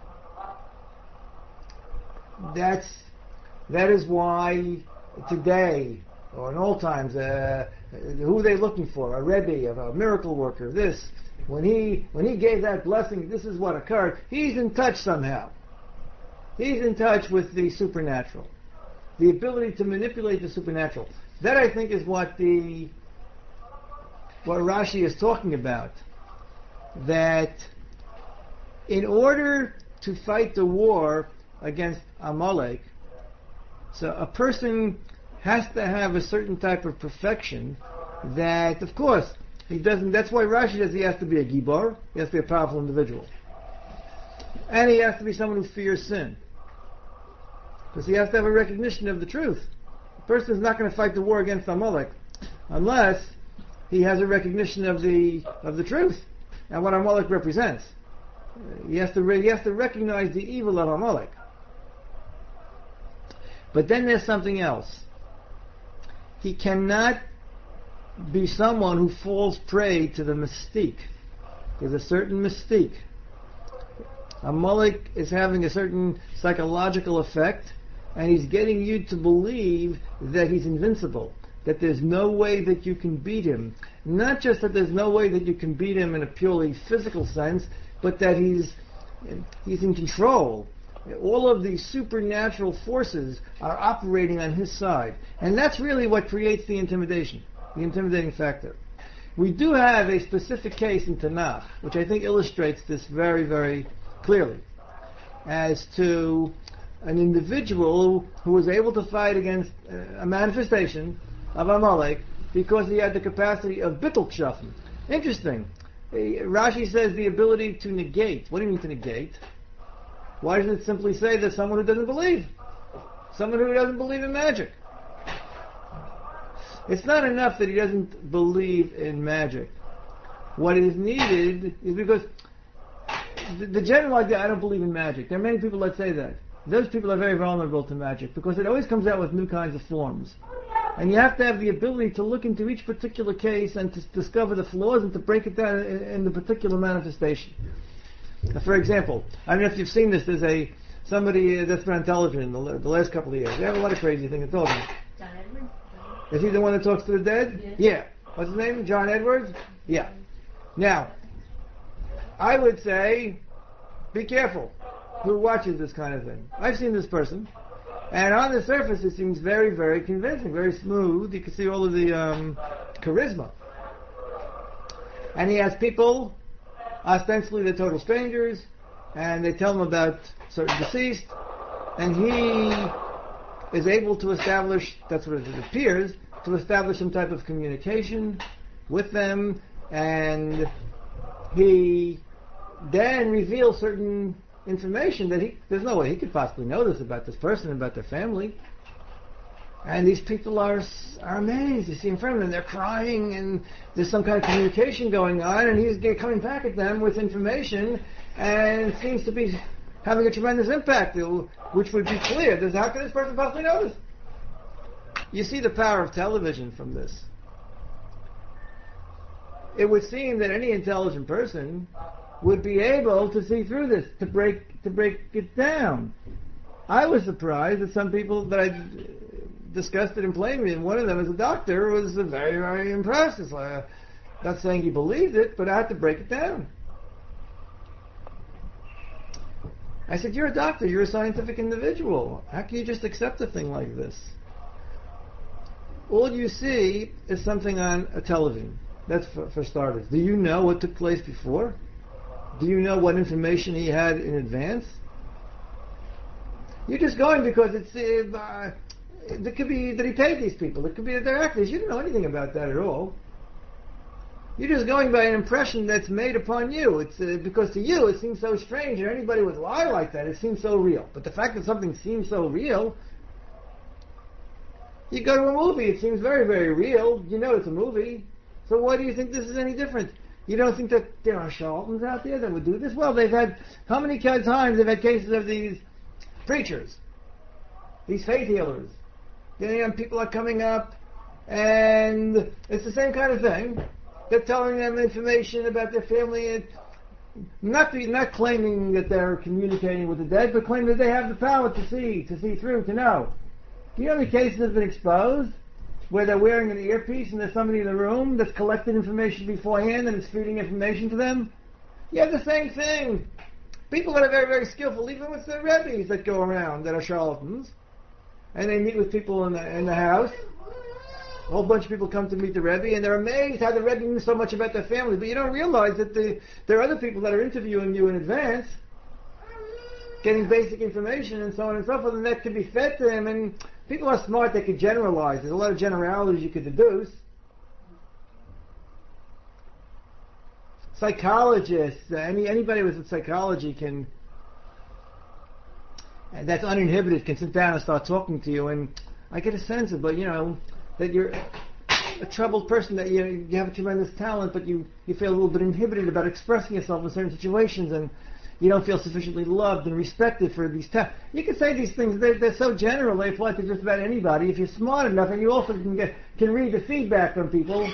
That's, that is why today, or in all times, uh, who are they looking for? A Rebbe, a miracle worker, this. When he when he gave that blessing, this is what occurred. He's in touch somehow. He's in touch with the supernatural. The ability to manipulate the supernatural. That, I think, is what the what Rashi is talking about. That in order to fight the war against Amalek, so a person has to have a certain type of perfection that, of course, he doesn't. That's why Rashi says he has to be a gibor. He has to be a powerful individual, and he has to be someone who fears sin, because he has to have a recognition of the truth. The person is not going to fight the war against Amalek unless he has a recognition of the of the truth and what Amalek represents. He has to re- he has to recognize the evil of Amalek. But then there's something else. He cannot be someone who falls prey to the mystique. There's a certain mystique. Amalek is having a certain psychological effect, and he's getting you to believe that he's invincible, that there's no way that you can beat him. Not just that there's no way that you can beat him in a purely physical sense, but that he's he's in control. All of these supernatural forces are operating on his side. And that's really what creates the intimidation, the intimidating factor. We do have a specific case in Tanakh, which I think illustrates this very, very clearly, as to an individual who was able to fight against a manifestation of Amalek because he had the capacity of bittul kshafim. Interesting. Rashi says the ability to negate. What do you mean to negate? Why doesn't it simply say that someone who doesn't believe? Someone who doesn't believe in magic. It's not enough that he doesn't believe in magic. What is needed is because the, the general idea, I don't believe in magic. There are many people that say that. Those people are very vulnerable to magic because it always comes out with new kinds of forms. And you have to have the ability to look into each particular case and to discover the flaws and to break it down in, in the particular manifestation. Now, for example, I don't know if you've seen this. There's a somebody that's been on television the, the last couple of years. They have a lot of crazy things to talk about. John Edwards? Is he the one that talks to the dead? Yes. Yeah. What's his name? John Edwards? Yeah. Now, I would say, be careful who watches this kind of thing. I've seen this person, and on the surface it seems very, very convincing, very smooth. You can see all of the um, charisma. And he has people, ostensibly they're total strangers, and they tell him about certain deceased, and he is able to establish, that's what it appears, to establish some type of communication with them, and he then reveals certain information that he, there's no way he could possibly know this about this person, about their family. And these people are are amazed. You see in front of them, they're crying, and there's some kind of communication going on, and he's coming back at them with information, and it seems to be having a tremendous impact, which would be clear. There's, how can this person possibly know this? You see the power of television from this. It would seem that any intelligent person would be able to see through this, to break to break it down. I was surprised that some people that I discussed it in plainly, and one of them, as a doctor, was very, very impressed. It's like, uh, not saying he believed it, but I had to break it down. I said, you're a doctor, you're a scientific individual. How can you just accept a thing like this? All you see is something on a television. That's for, for starters. Do you know what took place before? Do you know what information he had in advance? You're just going because it's, uh, it could be that he paid these people. It could be that they're actors. You don't know anything about that at all. You're just going by an impression that's made upon you. It's uh, because to you it seems so strange, and anybody would lie like that. It seems so real. But the fact that something seems so real, you go to a movie, it seems very, very real. You know it's a movie. So why do you think this is any different? You don't think that there are charlatans out there that would do this? Well, they've had, how many times they've had cases of these preachers, these faith healers. You know, people are coming up, and it's the same kind of thing. They're telling them information about their family, and not be, not claiming that they're communicating with the dead, but claiming that they have the power to see, to see through, to know. Do you know how many cases have been exposed where they're wearing an earpiece and there's somebody in the room that's collected information beforehand and is feeding information to them? You have the same thing. People that are very, very skillful, even with the rebbes that go around that are charlatans, and they meet with people in the, in the house. A whole bunch of people come to meet the Rebbe, and they're amazed how the Rebbe knew so much about their family. But you don't realize that the, there are other people that are interviewing you in advance, getting basic information and so on and so forth, and that can be fed to them. And people are smart; they can generalize. There's a lot of generalities you could deduce. Psychologists, uh, any anybody with psychology can, and that's uninhibited, can sit down and start talking to you, and I get a sense of, but you know, that you're a troubled person, that you you have a tremendous talent, but you, you feel a little bit inhibited about expressing yourself in certain situations, and you don't feel sufficiently loved and respected for these ta- You can say these things, they're, they're so general, they apply to just about anybody. If you're smart enough, and you also can get can read the feedback from people,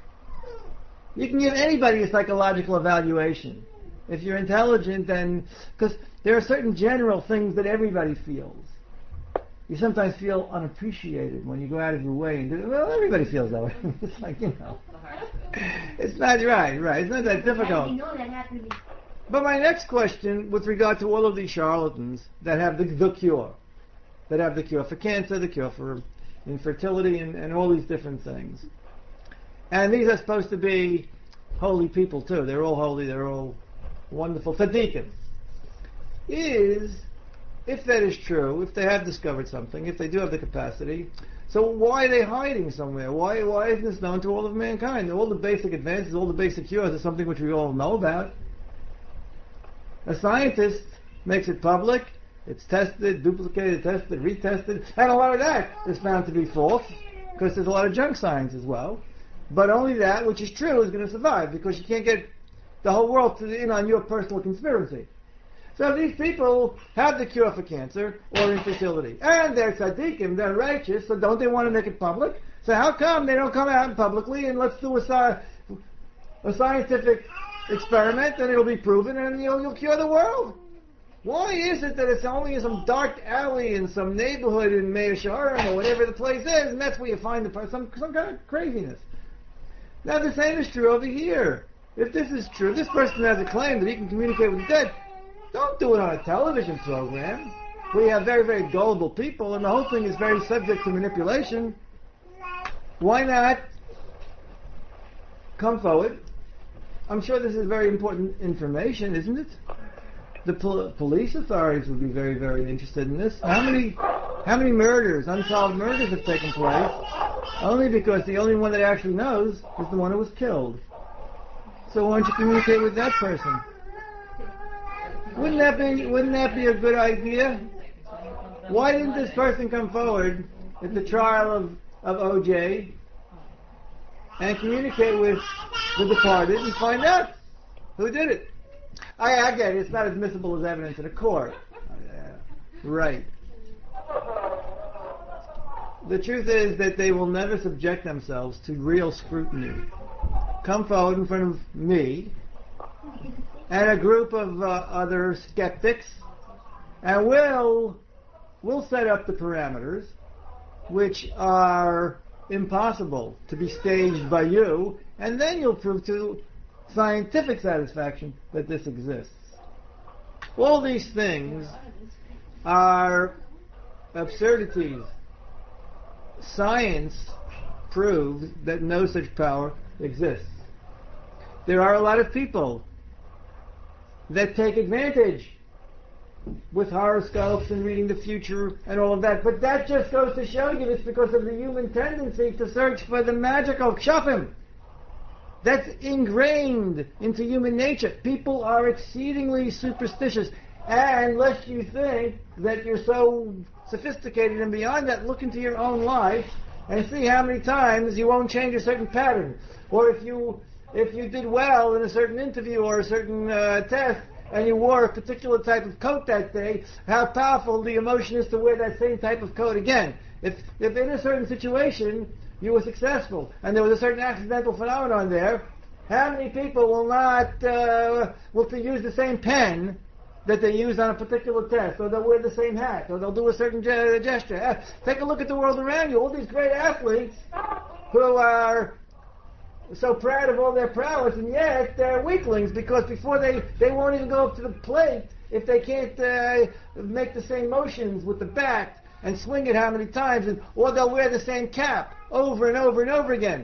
you can give anybody a psychological evaluation. If you're intelligent, then, because there are certain general things that everybody feels. You sometimes feel unappreciated when you go out of your way and do, well, everybody feels that way. It's like, you know, it's not right, right. It's not that difficult. But my next question, with regard to all of these charlatans that have the, the cure, that have the cure for cancer, the cure for infertility, and, and all these different things. And these are supposed to be holy people too. They're all holy, they're all wonderful. Tzaddikim. Is, if that is true, if they have discovered something, if they do have the capacity, so why are they hiding somewhere? Why why isn't this known to all of mankind? All the basic advances, all the basic cures are something which we all know about. A scientist makes it public, it's tested, duplicated, tested, retested, and a lot of that is found to be false, because there's a lot of junk science as well. But only that which is true is going to survive, because you can't get the whole world to in on your personal conspiracy. So these people have the cure for cancer or infertility, and they're tzaddikim, they're righteous, so don't they want to make it public? So how come they don't come out publicly and let's do a, sci- a scientific experiment, and it'll be proven, and you'll, you'll cure the world? Why is it that it's only in some dark alley in some neighborhood in Meir Sharon or whatever the place is, and that's where you find the some some kind of craziness? Now the same is true over here. If this is true, this person has a claim that he can communicate with the dead. Don't do it on a television program. We have very, very gullible people, and the whole thing is very subject to manipulation. Why not come forward? I'm sure this is very important information, isn't it? The pol- police authorities would be very, very interested in this. How many, how many murders, unsolved murders have taken place? Only because the only one that actually knows is the one who was killed. So why don't you communicate with that person? Wouldn't that be, wouldn't that be a good idea? Why didn't this person come forward at the trial of, of O J and communicate with the departed and find out who did it? I, I get it. It's not admissible as evidence in a court. Uh, right. The truth is that they will never subject themselves to real scrutiny. Come forward in front of me and a group of uh, other skeptics, and we'll we'll set up the parameters, which are impossible to be staged by you, and then you'll prove to scientific satisfaction that this exists. All these things are absurdities. Science proves that no such power exists. There are a lot of people that take advantage with horoscopes and reading the future and all of that, but that just goes to show you it's because of the human tendency to search for the magical kshafim. That's ingrained into human nature. People are exceedingly superstitious, and lest you think that you're so sophisticated and beyond that, look into your own life and see how many times you won't change a certain pattern, or if you if you did well in a certain interview or a certain uh, test and you wore a particular type of coat that day, how powerful the emotion is to wear that same type of coat again. If if in a certain situation you were successful and there was a certain accidental phenomenon there, how many people will not uh, will to use the same pen that they use on a particular test, or they'll wear the same hat, or they'll do a certain ge- gesture. Uh, take a look at the world around you. All these great athletes who are so proud of all their prowess, and yet they're weaklings, because before they, they won't even go up to the plate if they can't uh, make the same motions with the bat and swing it how many times, and, or they'll wear the same cap over and over and over again.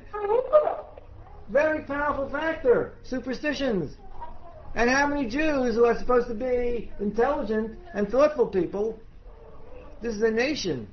Very powerful factor, superstitions. And how many Jews who are supposed to be intelligent and thoughtful people, this is a nation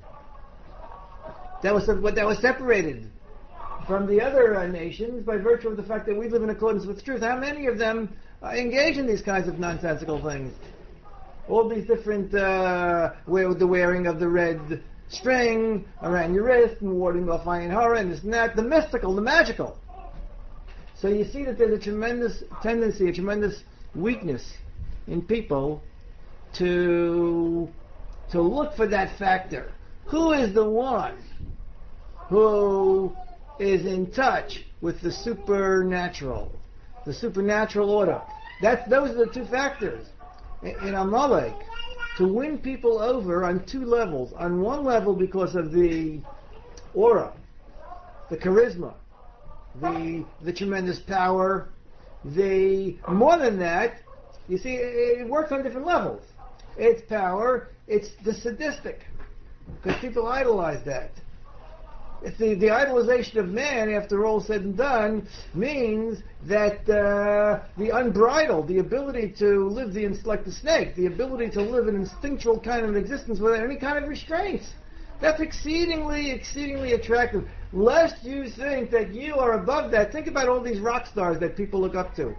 that was that was separated from the other uh, nations by virtue of the fact that we live in accordance with truth. How many of them uh, engage in these kinds of nonsensical things? All these different, uh, wear, the wearing of the red string around your wrist and warding off Ayin Hara and this and that, the mystical, the magical. So you see that there's a tremendous tendency, a tremendous weakness in people to to look for that factor. Who is the one who is in touch with the supernatural, the supernatural order? That's those are the two factors in, in Amalek, to win people over on two levels. On one level, because of the aura, the charisma, the the tremendous power. The more than that, you see, it, it works on different levels. It's power. It's the sadistic, because people idolize that. It's the, the idolization of man, after all said and done, means that uh, the unbridled, the ability to live the like the snake, the ability to live an instinctual kind of existence without any kind of restraints. That's exceedingly, exceedingly attractive. Lest you think that you are above that. Think about all these rock stars that people look up to.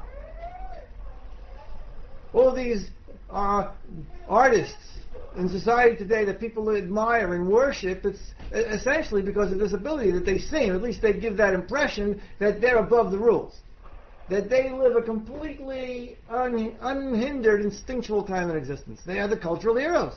All these uh, artists in society today that people admire and worship, it's essentially because of this ability that they seem, at least they give that impression, that they're above the rules. That they live a completely un- unhindered, instinctual kind of existence. They are the cultural heroes.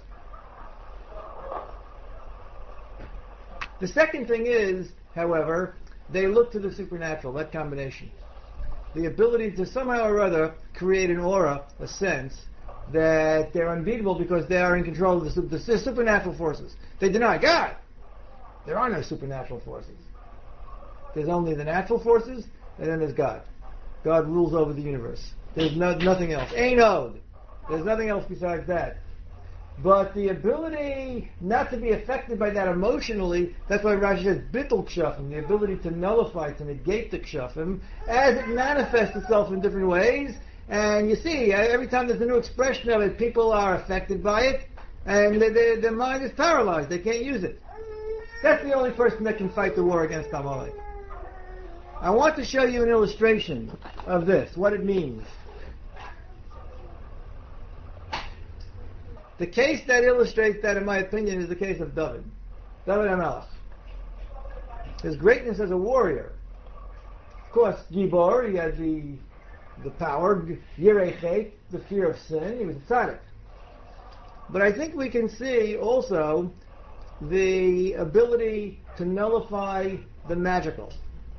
The second thing is, however, they look to the supernatural, that combination. The ability to somehow or other create an aura, a sense, that they're unbeatable because they are in control of the, the, the supernatural forces. They deny God. There are no supernatural forces. There's only the natural forces, and then there's God. God rules over the universe. There's no, nothing else. Ein od. There's nothing else besides that. But the ability not to be affected by that emotionally, that's why Rashi says bittul kshafim, the ability to nullify, to negate the kshafim, as it manifests itself in different ways. And you see, every time there's a new expression of it, people are affected by it, and they, they, their mind is paralyzed. They can't use it. That's the only person that can fight the war against Amalek. I want to show you an illustration of this, what it means. The case that illustrates that, in my opinion, is the case of David. David HaMelech. His greatness as a warrior. Of course, Gibor, he had the the power, Yirei Chet, the fear of sin. He was a tzaddik. But I think we can see also the ability to nullify the magical.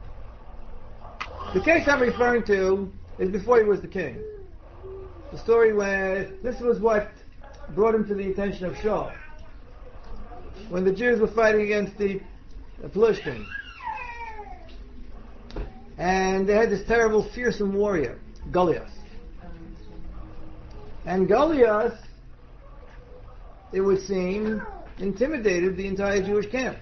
The case I'm referring to is before he was the king. The story where this was what brought him to the attention of Shaul. When the Jews were fighting against the Philistines. And they had this terrible, fearsome warrior, Goliath. And Goliath, it would seem, intimidated the entire Jewish camp.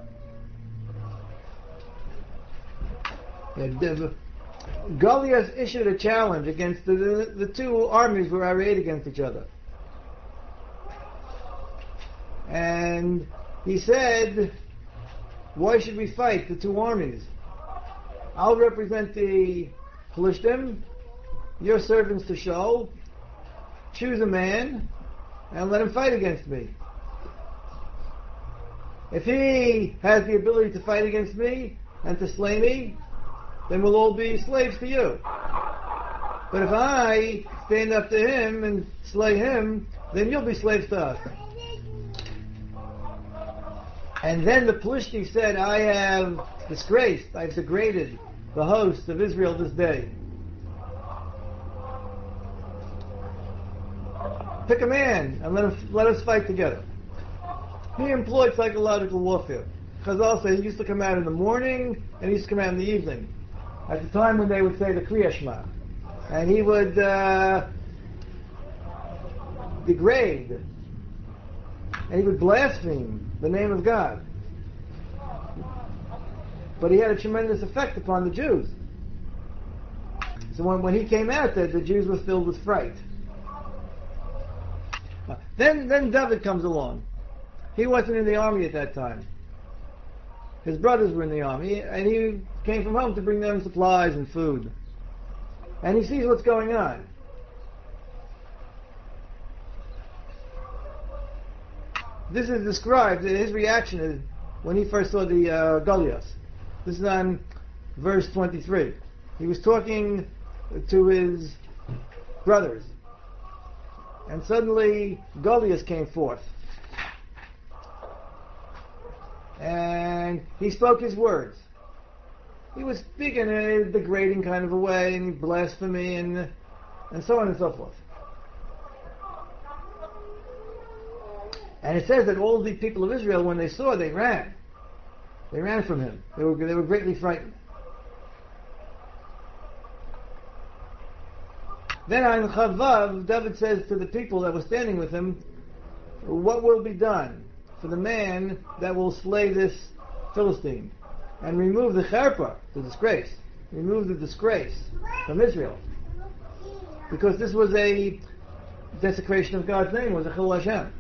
Goliath issued a challenge against the, the, the two armies were arrayed against each other. And he said, why should we fight the two armies? I'll represent the Philistine, your servants to Shaul. Choose a man and let him fight against me. If he has the ability to fight against me and to slay me, then we'll all be slaves to you. But if I stand up to him and slay him, then you'll be slaves to us. And then the Philistine said, I have disgraced, I've degraded the host of Israel this day. Pick a man and let, him, let us fight together. He employed psychological warfare. Chazal says he used to come out in the morning and he used to come out in the evening. At the time when they would say the Kriya Shema. And he would uh, degrade and he would blaspheme the name of God. But he had a tremendous effect upon the Jews. So when, when he came out there, the Jews were filled with fright. Uh, then, then David comes along. He wasn't in the army at that time. His brothers were in the army, and he came from home to bring them supplies and food. And he sees what's going on. This is described, his reaction is when he first saw the uh, Goliath. This is on verse twenty-three. He was talking to his brothers. And suddenly Goliath came forth. And he spoke his words. He was speaking in a degrading kind of a way, and blasphemy, and and so on and so forth. And it says that all the people of Israel, when they saw, they ran. They ran from him. They were they were greatly frightened. Then on Chavav, David says to the people that were standing with him, what will be done for the man that will slay this Philistine and remove the cherpa, the disgrace, remove the disgrace from Israel? Because this was a desecration of God's name, was a Chil Hashem.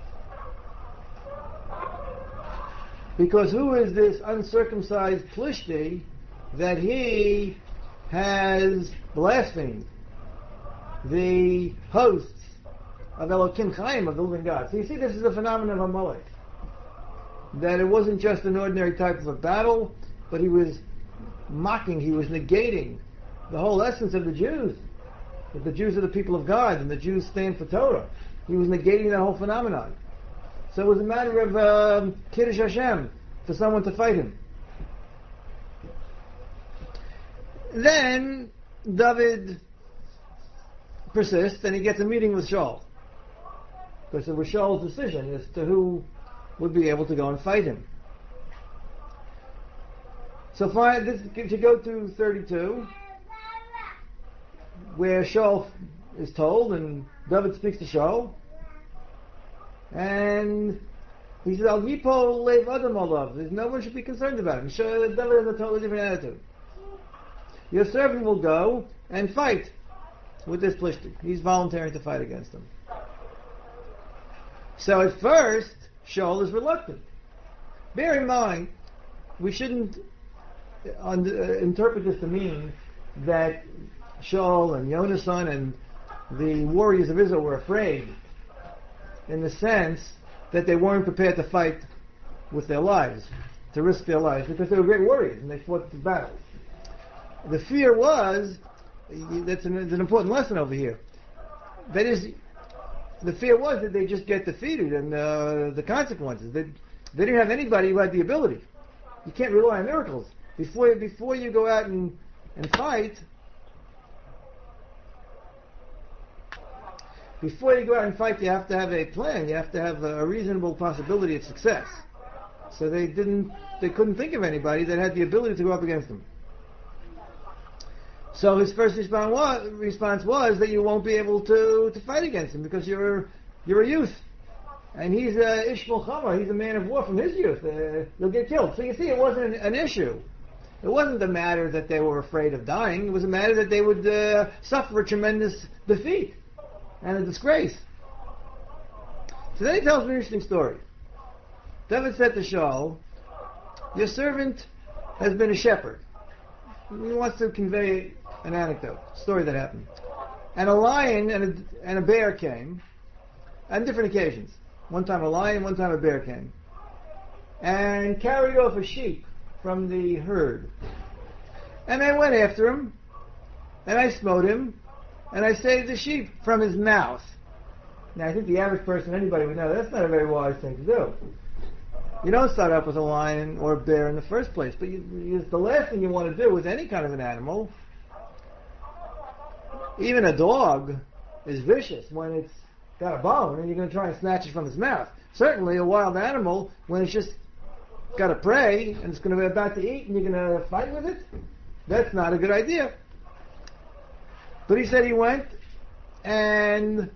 Because who is this uncircumcised Plishti that he has blasphemed the hosts of Elokim Chaim, of the living God? So you see, this is a phenomenon of Amalek. That it wasn't just an ordinary type of a battle, but he was mocking, he was negating the whole essence of the Jews. That the Jews are the people of God, and the Jews stand for Torah. He was negating that whole phenomenon. So it was a matter of uh, Kiddush Hashem for someone to fight him. Then David persists and he gets a meeting with Shaul. Because it was Shaul's decision as to who would be able to go and fight him. So fine, this to go to thirty-two, where Shaul is told, and David speaks to Shaul, and he says, Al Yipo Lev Adam Olav. There's no one should be concerned about him. David has a totally different attitude. Your servant will go and fight with this Plishti. He's volunteering to fight against him. So at first, Shaul is reluctant. Bear in mind, we shouldn't un- uh, interpret this to mean that Shaul and Yonasan and the warriors of Israel were afraid, in the sense that they weren't prepared to fight with their lives, to risk their lives, because they were great warriors and they fought the battle. The fear was That's an, that's an important lesson over here. That is, the fear was that they just get defeated and uh, the consequences. They, they didn't have anybody who had the ability. You can't rely on miracles. Before before you go out and, and fight, before you go out and fight, you have to have a plan. You have to have a reasonable possibility of success. So they didn't, they couldn't think of anybody that had the ability to go up against them. So his first response was, response was that you won't be able to, to fight against him because you're you're a youth, and he's a Ish Milchama. He's a man of war from his youth. Uh, you'll get killed. So you see, it wasn't an, an issue. It wasn't the matter that they were afraid of dying. It was a matter that they would uh, suffer a tremendous defeat and a disgrace. So then he tells me an interesting story. David said to Shaul, "Your servant has been a shepherd." He wants to convey an anecdote, a story that happened. And a lion and a, and a bear came on different occasions. One time a lion, one time a bear came. And carried off a sheep from the herd. And I went after him, and I smote him, and I saved the sheep from his mouth. Now I think the average person, anybody would know, that's not a very wise thing to do. You don't start up with a lion or a bear in the first place, but you, you, the last thing you want to do with any kind of an animal, even a dog, is vicious when it's got a bone and you're going to try and snatch it from its mouth. Certainly a wild animal, when it's just got a prey and it's going to be about to eat and you're going to fight with it, that's not a good idea. But he said he went and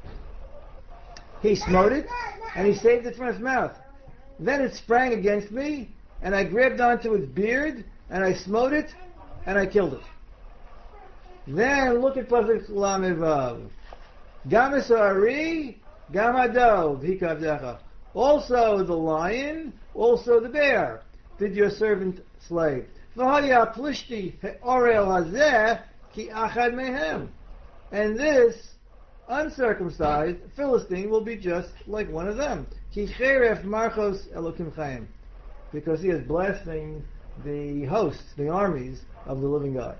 he smote it and he saved it from its mouth. Then it sprang against me, and I grabbed onto its beard, and I smote it, and I killed it. Then look at Pasuk Lamed Vav. Gam Esari, Gam Adov, Hikavdecha. Also the lion, also the bear, did your servant slay. V'haya plishti orel hazeh ki achad mehem. And this uncircumcised Philistine will be just like one of them. Ki cheref marchos Elokim Chaim, because he is blaspheming the hosts, the armies of the living God.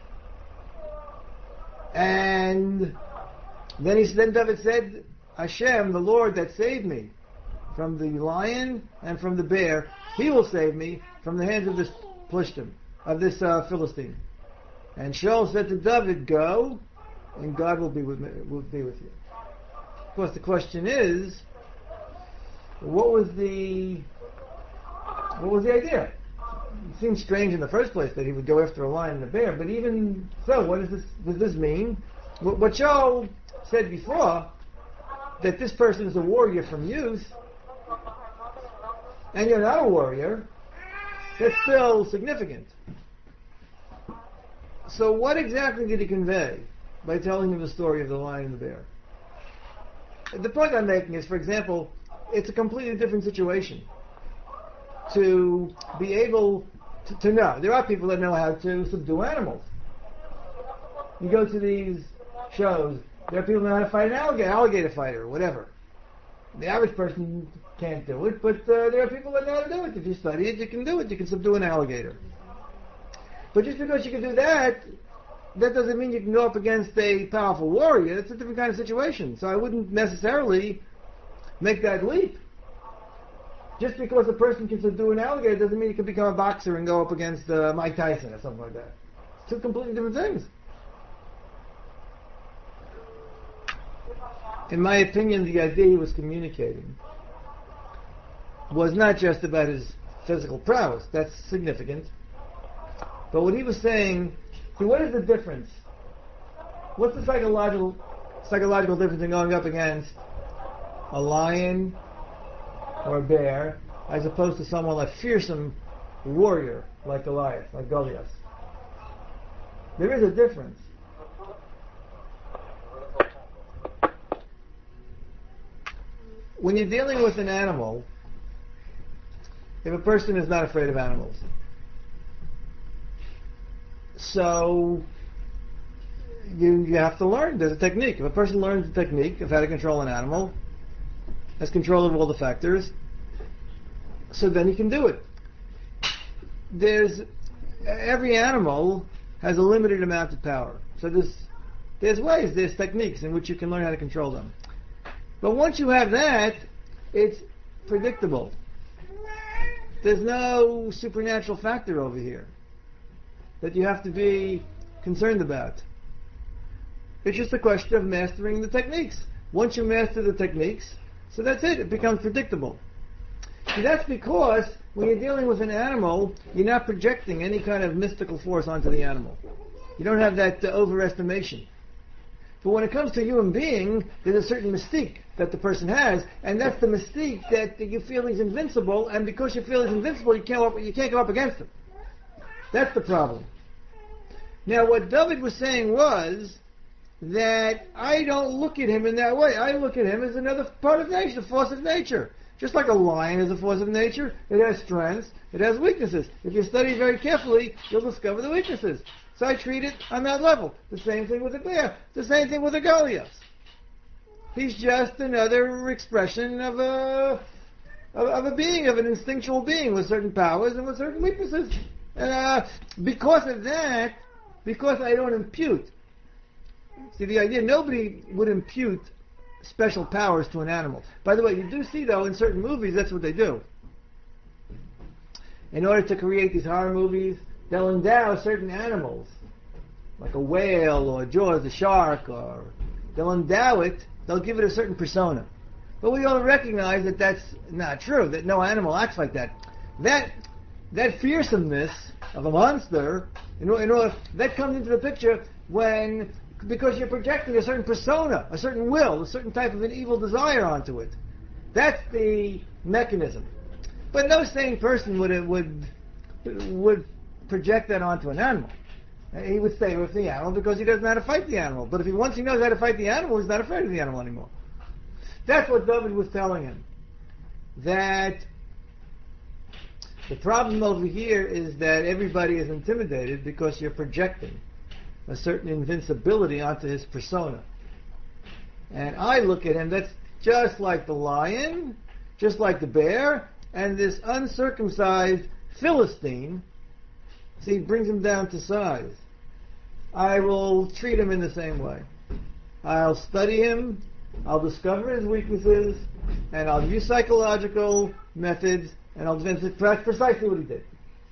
And then he then David said, Hashem, the Lord that saved me from the lion and from the bear, he will save me from the hands of this Plishtim, of this uh, Philistine. And Shaul said to David, go, and God will be with me, will be with you. Of course, the question is, what was the what was the idea? It seems strange in the first place that he would go after a lion and a bear, but even so, what does this does this mean? What, what Shaul said before, that this person is a warrior from youth, and you're not a warrior, that's still significant. So what exactly did he convey by telling him the story of the lion and the bear? The point I'm making is, for example, it's a completely different situation to be able to, to know. There are people that know how to subdue animals. You go to these shows, there are people that know how to fight an alligator, alligator fighter, or whatever. The average person can't do it, but uh, there are people that know how to do it. If you study it, you can do it. You can subdue an alligator. But just because you can do that, that doesn't mean you can go up against a powerful warrior. It's a different kind of situation. So I wouldn't necessarily make that leap. Just because a person can subdue an alligator doesn't mean he can become a boxer and go up against uh, Mike Tyson or something like that. Two completely different things. In my opinion, the idea he was communicating was not just about his physical prowess. That's significant. But what he was saying, see, what is the difference? What's the psychological psychological difference in going up against a lion or a bear as opposed to someone like fearsome warrior like Goliath, like Goliath? There is a difference. When you're dealing with an animal, if a person is not afraid of animals, so you you have to learn. There's a technique. If a person learns the technique of how to control an animal, has control of all the factors, so then he can do it. There's every animal has a limited amount of power. So there's, there's ways, there's techniques in which you can learn how to control them. But once you have that, it's predictable. There's no supernatural factor over here that you have to be concerned about. It's just a question of mastering the techniques. Once you master the techniques, so that's it, it becomes predictable. See, that's because when you're dealing with an animal, you're not projecting any kind of mystical force onto the animal. You don't have that uh, overestimation. But when it comes to a human being, there's a certain mystique that the person has, and that's the mystique that you feel he's invincible, and because you feel he's invincible, you can't, you can't go up against him. That's the problem. Now, what David was saying was that I don't look at him in that way. I look at him as another part of nature, a force of nature. Just like a lion is a force of nature, it has strengths, it has weaknesses. If you study very carefully, you'll discover the weaknesses. So I treat it on that level. The same thing with a bear. The same thing with a Goliath. He's just another expression of a of, of a being, of an instinctual being with certain powers and with certain weaknesses. And uh, because of that, because I don't impute. See, the idea, nobody would impute special powers to an animal. By the way, you do see, though, in certain movies, that's what they do. In order to create these horror movies, they'll endow certain animals, like a whale or Jaws, a shark, or they'll endow it, they'll give it a certain persona. But we all recognize that that's not true, that no animal acts like that. That that fearsomeness of a monster, in order, in order, that comes into the picture when, because you're projecting a certain persona, a certain will, a certain type of an evil desire onto it. That's the mechanism. But no sane person would would would project that onto an animal. He would stay with the animal because he doesn't know how to fight the animal. But if he once he knows how to fight the animal, he's not afraid of the animal anymore. That's what David was telling him. That the problem over here is that everybody is intimidated because you're projecting a certain invincibility onto his persona. And I look at him, that's just like the lion, just like the bear, and this uncircumcised Philistine, see, it brings him down to size. I will treat him in the same way. I'll study him, I'll discover his weaknesses, and I'll use psychological methods, and I'll that's precisely what he did.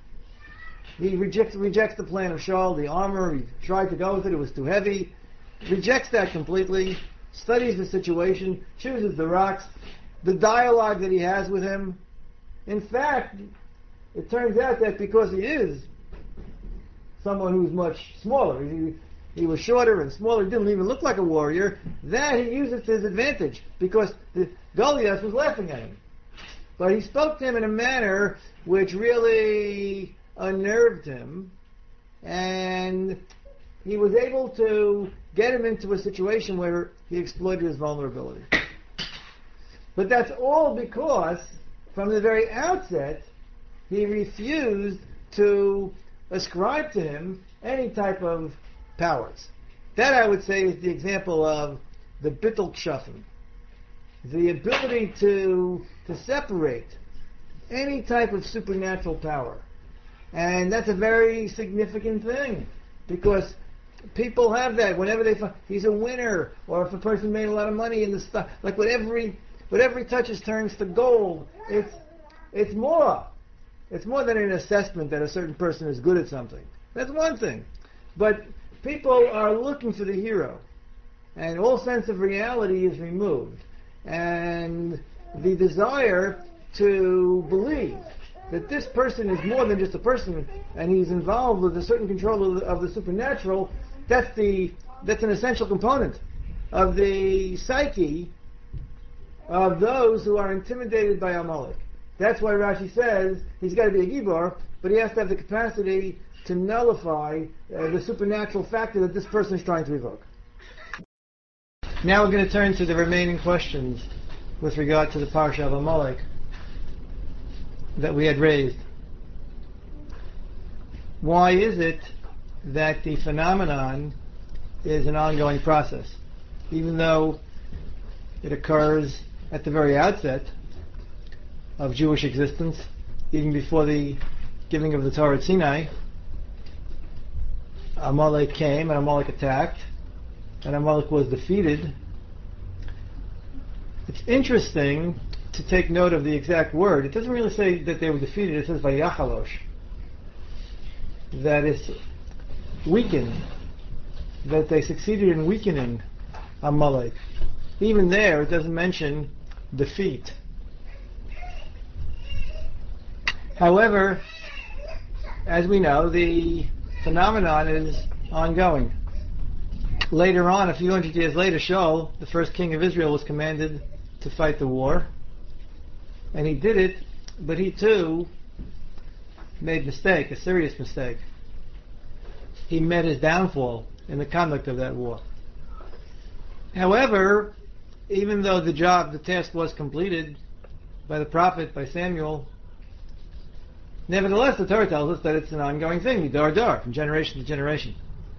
He rejects, rejects the plan of Shaul, the armor, he tried to go with it, it was too heavy, rejects that completely, studies the situation, chooses the rocks, the dialogue that he has with him. In fact, it turns out that because he is someone who's much smaller, he, he was shorter and smaller, didn't even look like a warrior, that he uses to his advantage, because the Goliath was laughing at him. But he spoke to him in a manner which really unnerved him, and he was able to get him into a situation where he exploited his vulnerability. But that's all because, from the very outset, he refused to ascribe to him any type of powers. That, I would say, is the example of the bittul kshafim, the ability to to separate any type of supernatural power. And that's a very significant thing, because people have that whenever they find he's a winner, or if a person made a lot of money in the stock, like whatever he, whatever he touches turns to gold. It's it's more. It's more than an assessment that a certain person is good at something. That's one thing. But people are looking for the hero, and all sense of reality is removed, and the desire to believe that this person is more than just a person, and he's involved with a certain control of the, of the supernatural. That's the that's an essential component of the psyche of those who are intimidated by Amalek. That's why Rashi says he's got to be a gibor, but he has to have the capacity to nullify uh, the supernatural factor that this person is trying to evoke. Now we're going to turn to the remaining questions with regard to the Parsha of Amalek that we had raised. Why is it that the phenomenon is an ongoing process? Even though it occurs at the very outset of Jewish existence, even before the giving of the Torah at Sinai, Amalek came and Amalek attacked, and Amalek was defeated. It's interesting to take note of the exact word. It doesn't really say that they were defeated. It says Vayachalosh. That is weakened. That they succeeded in weakening Amalek. Even there, it doesn't mention defeat. However, as we know, the phenomenon is ongoing. Later on, a few hundred years later, Shaul, the first king of Israel, was commanded to fight the war. And he did it, but he too made a mistake, a serious mistake. He met his downfall in the conduct of that war. However, even though the job, the task was completed by the prophet, by Samuel, nevertheless the Torah tells us that it's an ongoing thing, midor dor, from generation to generation.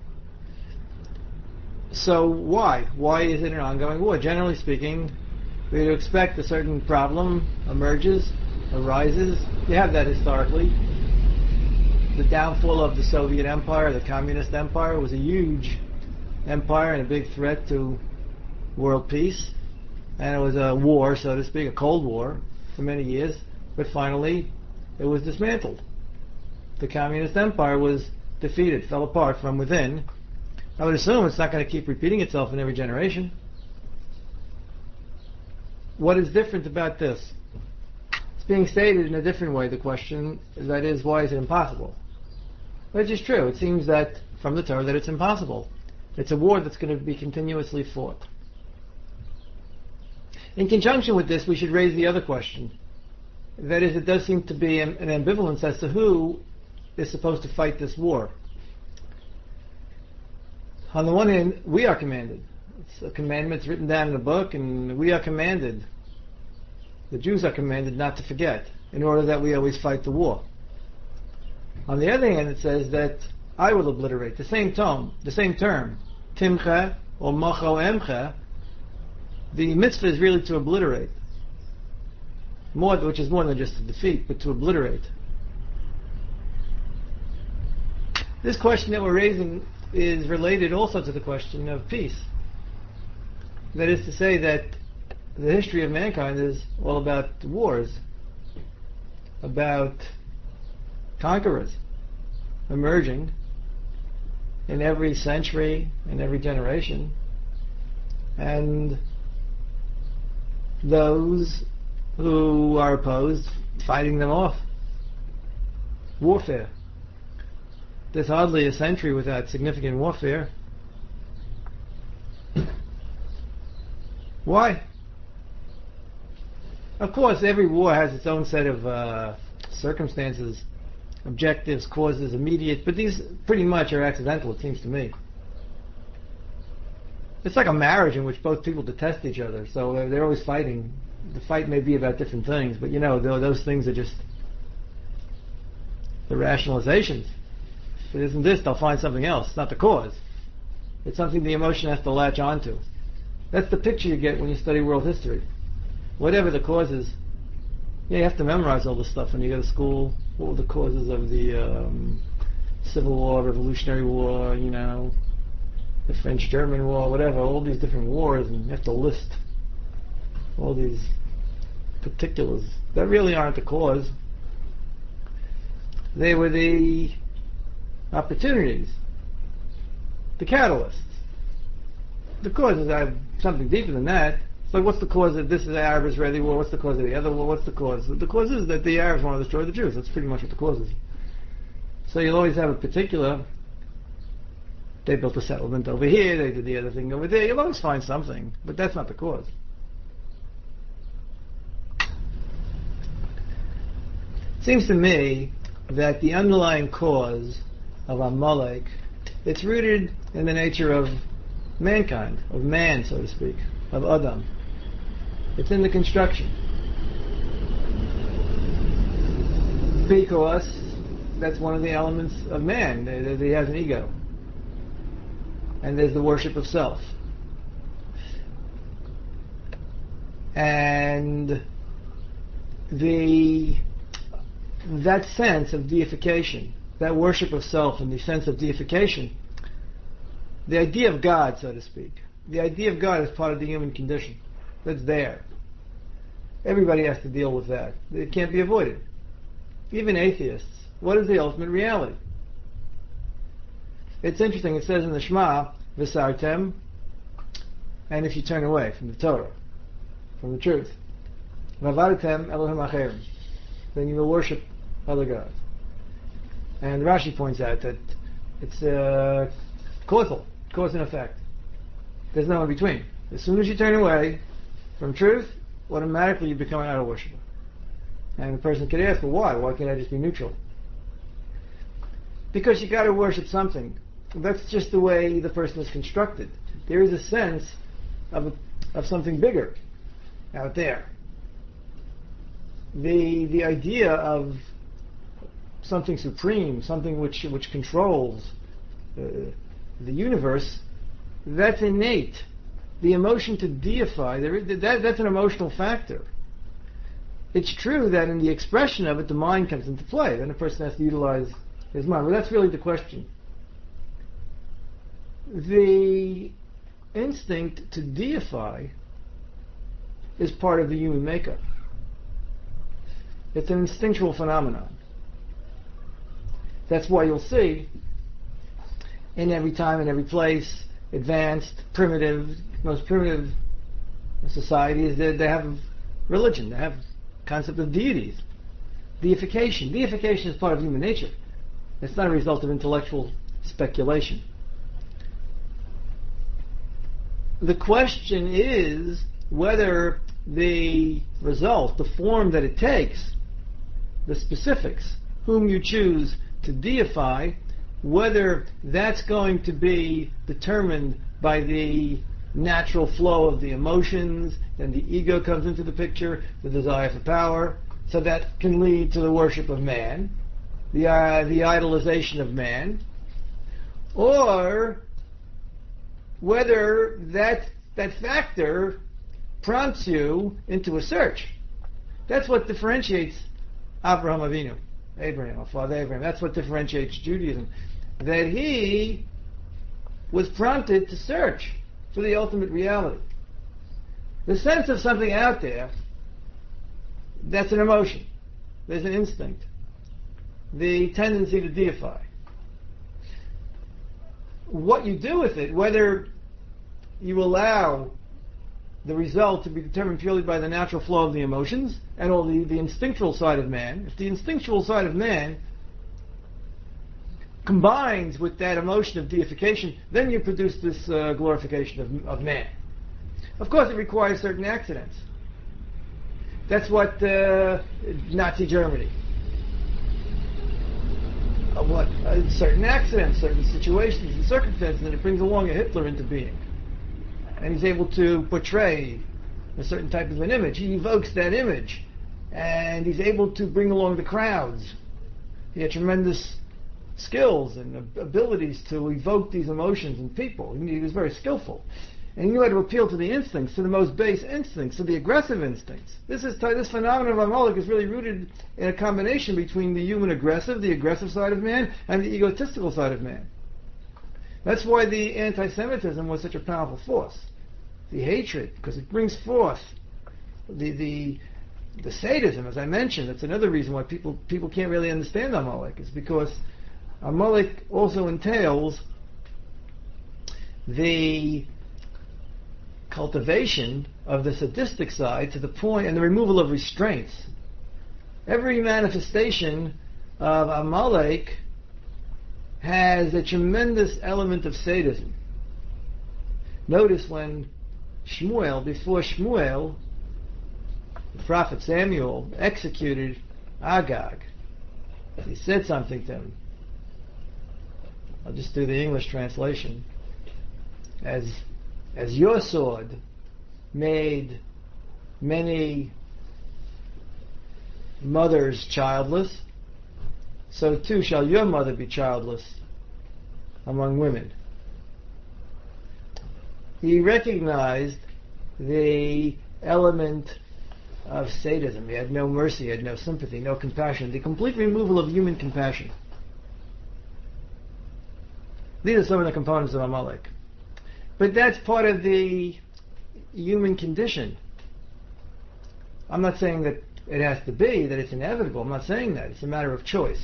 So why? Why is it an ongoing war? Generally speaking, we would expect a certain problem emerges, arises. You have that historically. The downfall of the Soviet Empire, the Communist Empire, was a huge empire and a big threat to world peace. And it was a war, so to speak, a Cold War for many years. But finally, it was dismantled. The Communist Empire was defeated, fell apart from within. I would assume it's not going to keep repeating itself in every generation. What is different about this? It's being stated in a different way, the question, that is, why is it impossible? Which is true. It seems that, from the Torah, that it's impossible. It's a war that's going to be continuously fought. In conjunction with this, we should raise the other question. That is, it does seem to be an, an ambivalence as to who is supposed to fight this war. On the one hand, we are commanded. It's a commandment written down in the book, and we are commanded. The Jews are commanded not to forget, in order that we always fight the war. On the other hand, it says that I will obliterate. The same tone, the same term, timcha or macho emcha. The mitzvah is really to obliterate, more, which is more than just to defeat, but to obliterate. This question that we're raising is related also to the question of peace. That is to say that the history of mankind is all about wars, about conquerors emerging in every century, in every generation, and those who are opposed fighting them off. Warfare. There's hardly a century without significant warfare. Why? Of course, every war has its own set of uh, circumstances, objectives, causes, immediate, but these pretty much are accidental, it seems to me. It's like a marriage in which both people detest each other, so they're always fighting. The fight may be about different things, but you know, those things are just the rationalizations. If it isn't this, they'll find something else. It's not the cause. It's something the emotion has to latch onto. That's the picture you get when you study world history. Whatever the causes, yeah, you have to memorize all this stuff when you go to school. What were the causes of the um, Civil War, Revolutionary War, you know, the French-German War, whatever, all these different wars, and you have to list all these particulars that really aren't the cause. They were the opportunities, the catalysts. The causes have something deeper than that. So what's the cause of this is the Arab-Israeli war? What's the cause of the other war? What's the cause? The cause is that the Arabs want to destroy the Jews. That's pretty much what the cause is. So you'll always have a particular, they built a settlement over here, they did the other thing over there. You'll always find something, but that's not the cause. It seems to me that the underlying cause of Amalek, it's rooted in the nature of mankind, of man, so to speak, of Adam. It's in the construction. Because that's one of the elements of man, that he has an ego. And there's the worship of self. And the that sense of deification, that worship of self and the sense of deification, the idea of God, so to speak. The idea of God is part of the human condition. That's there. Everybody has to deal with that. It can't be avoided. Even atheists. What is the ultimate reality? It's interesting. It says in the Shema, V'sartem, and if you turn away from the Torah, from the truth, V'avadatem Elohim Acherim, then you will worship other gods. And Rashi points out that it's uh, causal, cause and effect. There's no in between. As soon as you turn away from truth, automatically you become an idol worshiper. And the person could ask, well, why? Why can't I just be neutral? Because you got to worship something. That's just the way the person is constructed. There is a sense of a, of something bigger out there. The the idea of something supreme, something which which controls uh, the universe, that's innate. The emotion to deify, there, that, that's an emotional factor. It's true that in the expression of it, the mind comes into play. Then a person has to utilize his mind. But that's really the question. The instinct to deify is part of the human makeup. It's an instinctual phenomenon. That's why you'll see in every time, in every place, advanced, primitive, most primitive societies, they, they have religion, they have concept of deities, deification. Deification is part of human nature. It's not a result of intellectual speculation. The question is whether the result, the form that it takes, the specifics, whom you choose to deify, whether that's going to be determined by the natural flow of the emotions, then the ego comes into the picture, the desire for power, so that can lead to the worship of man, the uh, the idolization of man, or whether that that factor prompts you into a search. That's what differentiates Abraham Avinu, Abraham, our father Abraham. That's what differentiates Judaism. That he was prompted to search for the ultimate reality. The sense of something out there, that's an emotion. There's an instinct. The tendency to deify. What you do with it, whether you allow the result to be determined purely by the natural flow of the emotions and all the, the instinctual side of man, if the instinctual side of man combines with that emotion of deification, then you produce this uh, glorification of, of man. Of course, it requires certain accidents. That's what uh, Nazi Germany. Uh, what uh, certain accidents, certain situations and circumstances, and it brings along a Hitler into being. And he's able to portray a certain type of an image. He evokes that image, and he's able to bring along the crowds. He had tremendous skills and abilities to evoke these emotions in people. He was very skillful. And he knew how to appeal to the instincts, to the most base instincts, to the aggressive instincts. This is this phenomenon of Amalek is really rooted in a combination between the human aggressive, the aggressive side of man, and the egotistical side of man. That's why the anti-Semitism was such a powerful force. The hatred, because it brings forth the the the sadism, as I mentioned. That's another reason why people people can't really understand Amalek, is because Amalek also entails the cultivation of the sadistic side to the point, and the removal of restraints. Every manifestation of Amalek has a tremendous element of sadism. Notice when Shmuel, before Shmuel, the prophet Samuel executed Agag, he said something to him. I'll just do the English translation. As as your sword made many mothers childless, so too shall your mother be childless among women. He recognized the element of sadism. He had no mercy, he had no sympathy, no compassion, the complete removal of human compassion. These are some of the components of Amalek. But that's part of the human condition. I'm not saying that it has to be, that it's inevitable. I'm not saying that. It's a matter of choice.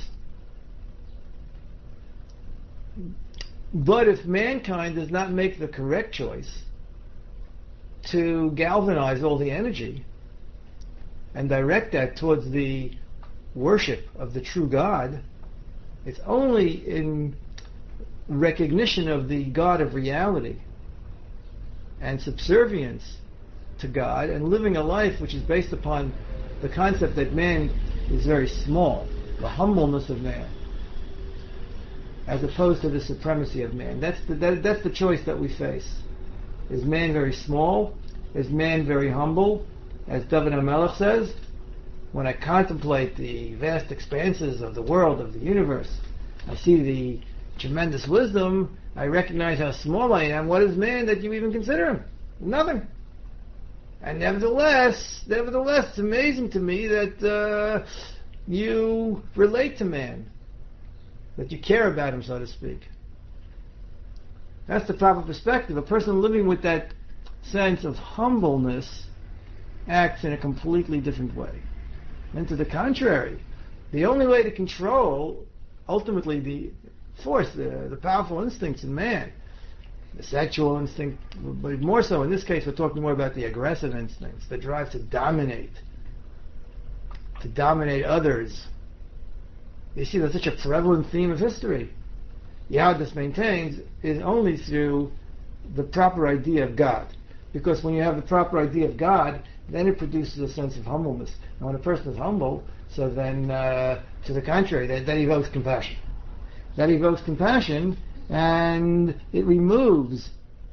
But if mankind does not make the correct choice to galvanize all the energy and direct that towards the worship of the true God, it's only in recognition of the God of reality and subservience to God and living a life which is based upon the concept that man is very small, the humbleness of man, as opposed to the supremacy of man. That's the, that, that's the choice that we face. Is man very small? Is man very humble? As David HaMelech says, when I contemplate the vast expanses of the world, of the universe, I see the tremendous wisdom, I recognize how small I am. What is man that you even consider him? Nothing. And nevertheless, nevertheless, it's amazing to me that uh, you relate to man, that you care about him, so to speak. That's the proper perspective. A person living with that sense of humbleness acts in a completely different way. And to the contrary, the only way to control, ultimately, the force, the, the powerful instincts in man, the sexual instinct, but more so in this case we're talking more about the aggressive instincts, the drive to dominate, to dominate others. You see, that's such a prevalent theme of history. Yahudis maintains is only through the proper idea of God. Because when you have the proper idea of God, then it produces a sense of humbleness. And when a person is humble, so then, uh, to the contrary, that, that evokes compassion. That evokes compassion, and it removes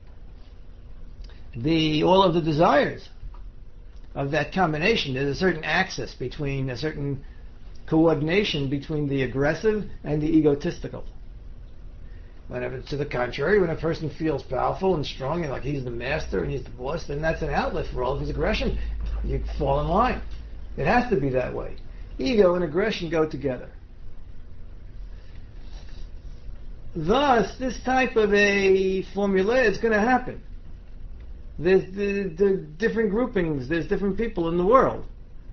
the all of the desires of that combination. There's a certain axis between, a certain coordination between the aggressive and the egotistical. Whenever, to the contrary, when a person feels powerful and strong and like he's the master and he's the boss, then that's an outlet for all of his aggression. You fall in line. It has to be that way. Ego and aggression go together. Thus, this type of a formula is going to happen. There's the, the different groupings, there's different people in the world.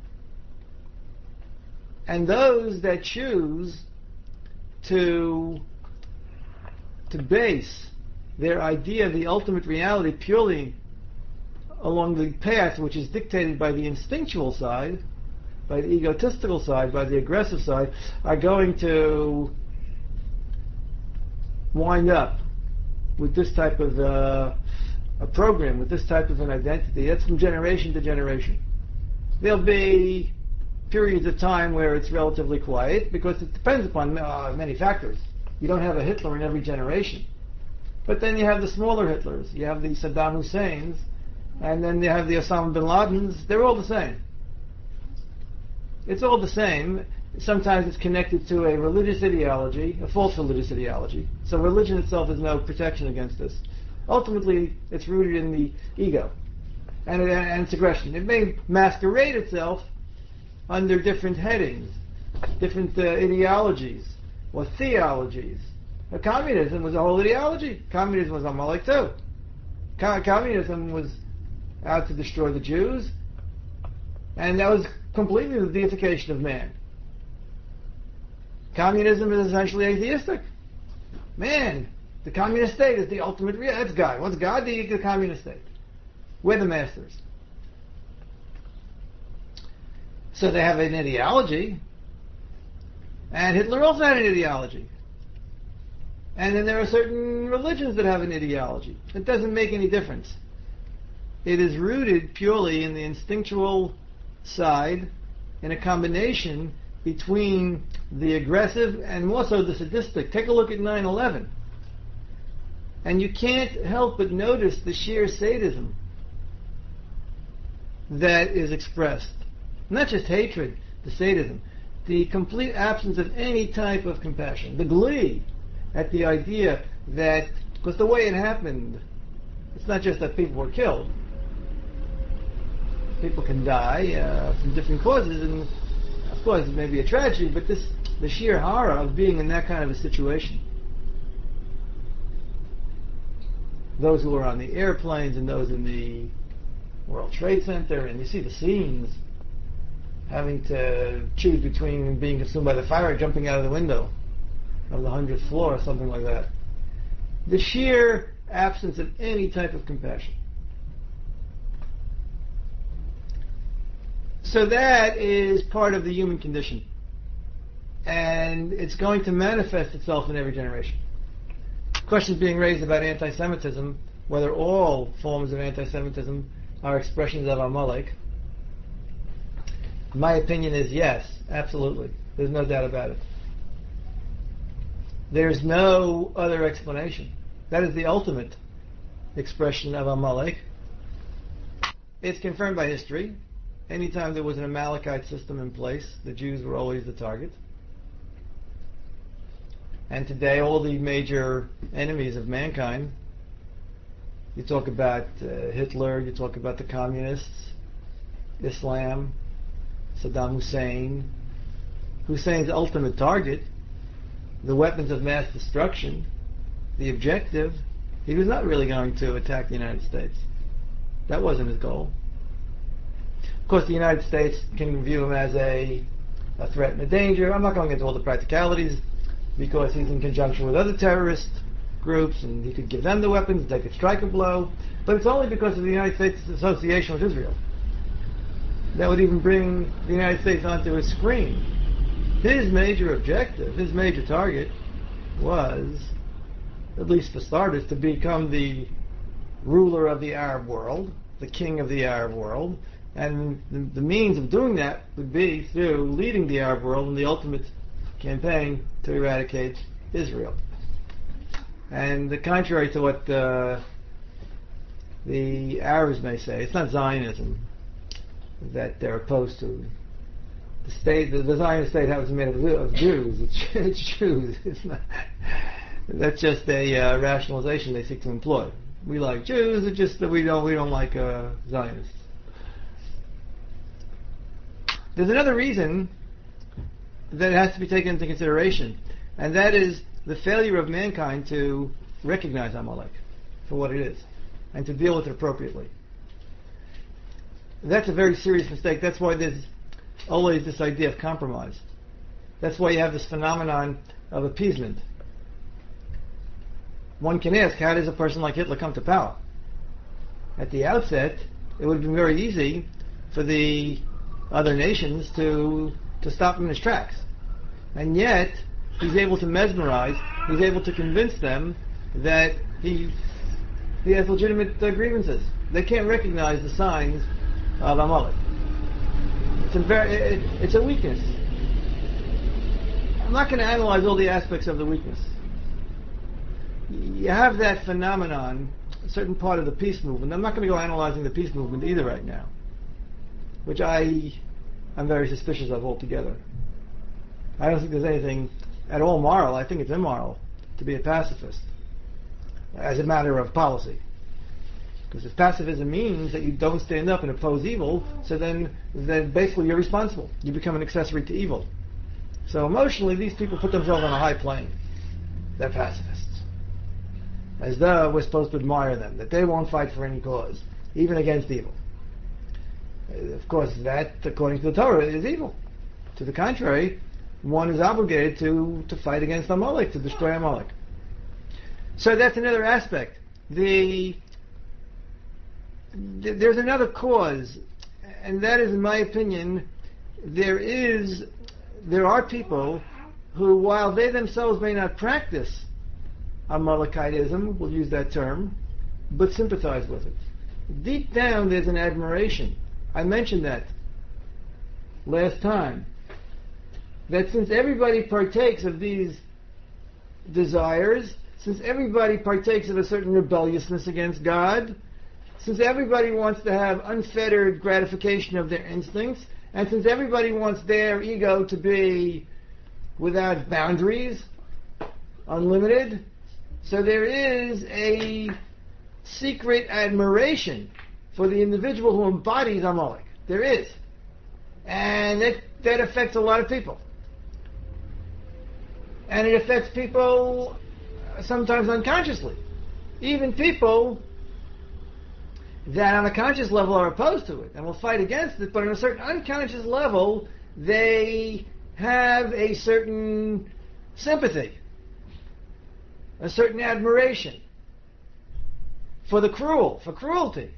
And those that choose to to base their idea of the ultimate reality purely along the path which is dictated by the instinctual side, by the egotistical side, by the aggressive side, are going to wind up with this type of uh, a program, with this type of an identity. That's from generation to generation. There'll be periods of time where it's relatively quiet because it depends upon uh, many factors. You don't have a Hitler in every generation. But then you have the smaller Hitlers. You have the Saddam Husseins, and then you have the Osama bin Ladens. They're all the same. It's all the same. Sometimes it's connected to a religious ideology, a false religious ideology. So religion itself is no protection against this. Ultimately, it's rooted in the ego and, and its aggression. It may masquerade itself under different headings, different uh, ideologies, or theologies. Now, communism was a whole ideology. Communism was Amalek too. Com- communism was out to destroy the Jews, and that was completely the deification of man. Communism is essentially atheistic. Man, the communist state is the ultimate real. That's God. What's God? The, the communist state. We're the masters. So they have an ideology, and Hitler also had an ideology. And then there are certain religions that have an ideology. It doesn't make any difference. It is rooted purely in the instinctual side, in a combination between the aggressive and more so the sadistic. Take a look at nine eleven. And you can't help but notice the sheer sadism that is expressed. Not just hatred, the sadism. The complete absence of any type of compassion. The glee at the idea that, because the way it happened, it's not just that people were killed. People can die uh, from different causes, and of course it may be a tragedy, but this, the sheer horror of being in that kind of a situation. those who were on the airplanes and those in the World Trade Center, and you see the scenes having to choose between being consumed by the fire or jumping out of the window of the hundredth floor or something like that. The sheer absence of any type of compassion. So that is part of the human condition. And it's going to manifest itself in every generation. Questions being raised about anti-Semitism, whether all forms of anti-Semitism are expressions of Amalek. My opinion is yes, absolutely. There's no doubt about it. There's no other explanation. That is the ultimate expression of Amalek. It's confirmed by history. Anytime there was an Amalekite system in place, the Jews were always the target. And today, all the major enemies of mankind, you talk about uh, Hitler, you talk about the communists, Islam, Saddam Hussein. Hussein's ultimate target, the weapons of mass destruction, the objective, he was not really going to attack the United States. That wasn't his goal. Of course, the United States can view him as a, a threat and a danger. I'm not going into all the practicalities because he's in conjunction with other terrorist groups and he could give them the weapons, they could strike a blow. But it's only because of the United States' association with Israel that would even bring the United States onto his screen. His major objective, his major target was, at least for starters, to become the ruler of the Arab world, the king of the Arab world, and the, the means of doing that would be through leading the Arab world in the ultimate campaign to eradicate Israel. And the contrary to what uh, the Arabs may say, it's not Zionism that they're opposed to. The state, the, the Zionist state, happens to be made of, of Jews. It's, it's Jews. It's not. That's just a uh, rationalization they seek to employ. We like Jews. It's just that we don't we don't like uh, Zionists. There's another reason that has to be taken into consideration, and that is the failure of mankind to recognize Amalek for what it is and to deal with it appropriately. That's a very serious mistake. That's why there's always this idea of compromise. That's why you have this phenomenon of appeasement. One can ask, how does a person like Hitler come to power? At the outset, it would have been very easy for the other nations to to stop him in his tracks. And yet, he's able to mesmerize, he's able to convince them that he, he has legitimate uh, grievances. They can't recognize the signs of Amalek. It's a, very, it, it's a weakness. I'm not going to analyze all the aspects of the weakness. You have that phenomenon, a certain part of the peace movement. I'm not going to go analyzing the peace movement either right now, which I am very suspicious of altogether. I don't think there's anything at all moral. I think it's immoral to be a pacifist as a matter of policy. Because if pacifism means that you don't stand up and oppose evil, so then, then basically you're responsible. You become an accessory to evil. So emotionally, these people put themselves on a high plane. They're pacifists. As though we're supposed to admire them, that they won't fight for any cause, even against evil. Of course, that, according to the Torah, is evil. To the contrary, one is obligated to, to fight against Amalek, to destroy Amalek. So that's another aspect. The There's another cause, and that is, in my opinion, there is, there are people who, while they themselves may not practice Amalekitism, we'll use that term, but sympathize with it. Deep down, there's an admiration. I mentioned that last time. That since everybody partakes of these desires, since everybody partakes of a certain rebelliousness against God, since everybody wants to have unfettered gratification of their instincts, and since everybody wants their ego to be without boundaries, unlimited, so there is a secret admiration for the individual who embodies Amalek. There is. And that, that affects a lot of people. And it affects people sometimes unconsciously. even people that on a conscious level are opposed to it and will fight against it, but on a certain unconscious level, they have a certain sympathy, a certain admiration for the cruel, for cruelty.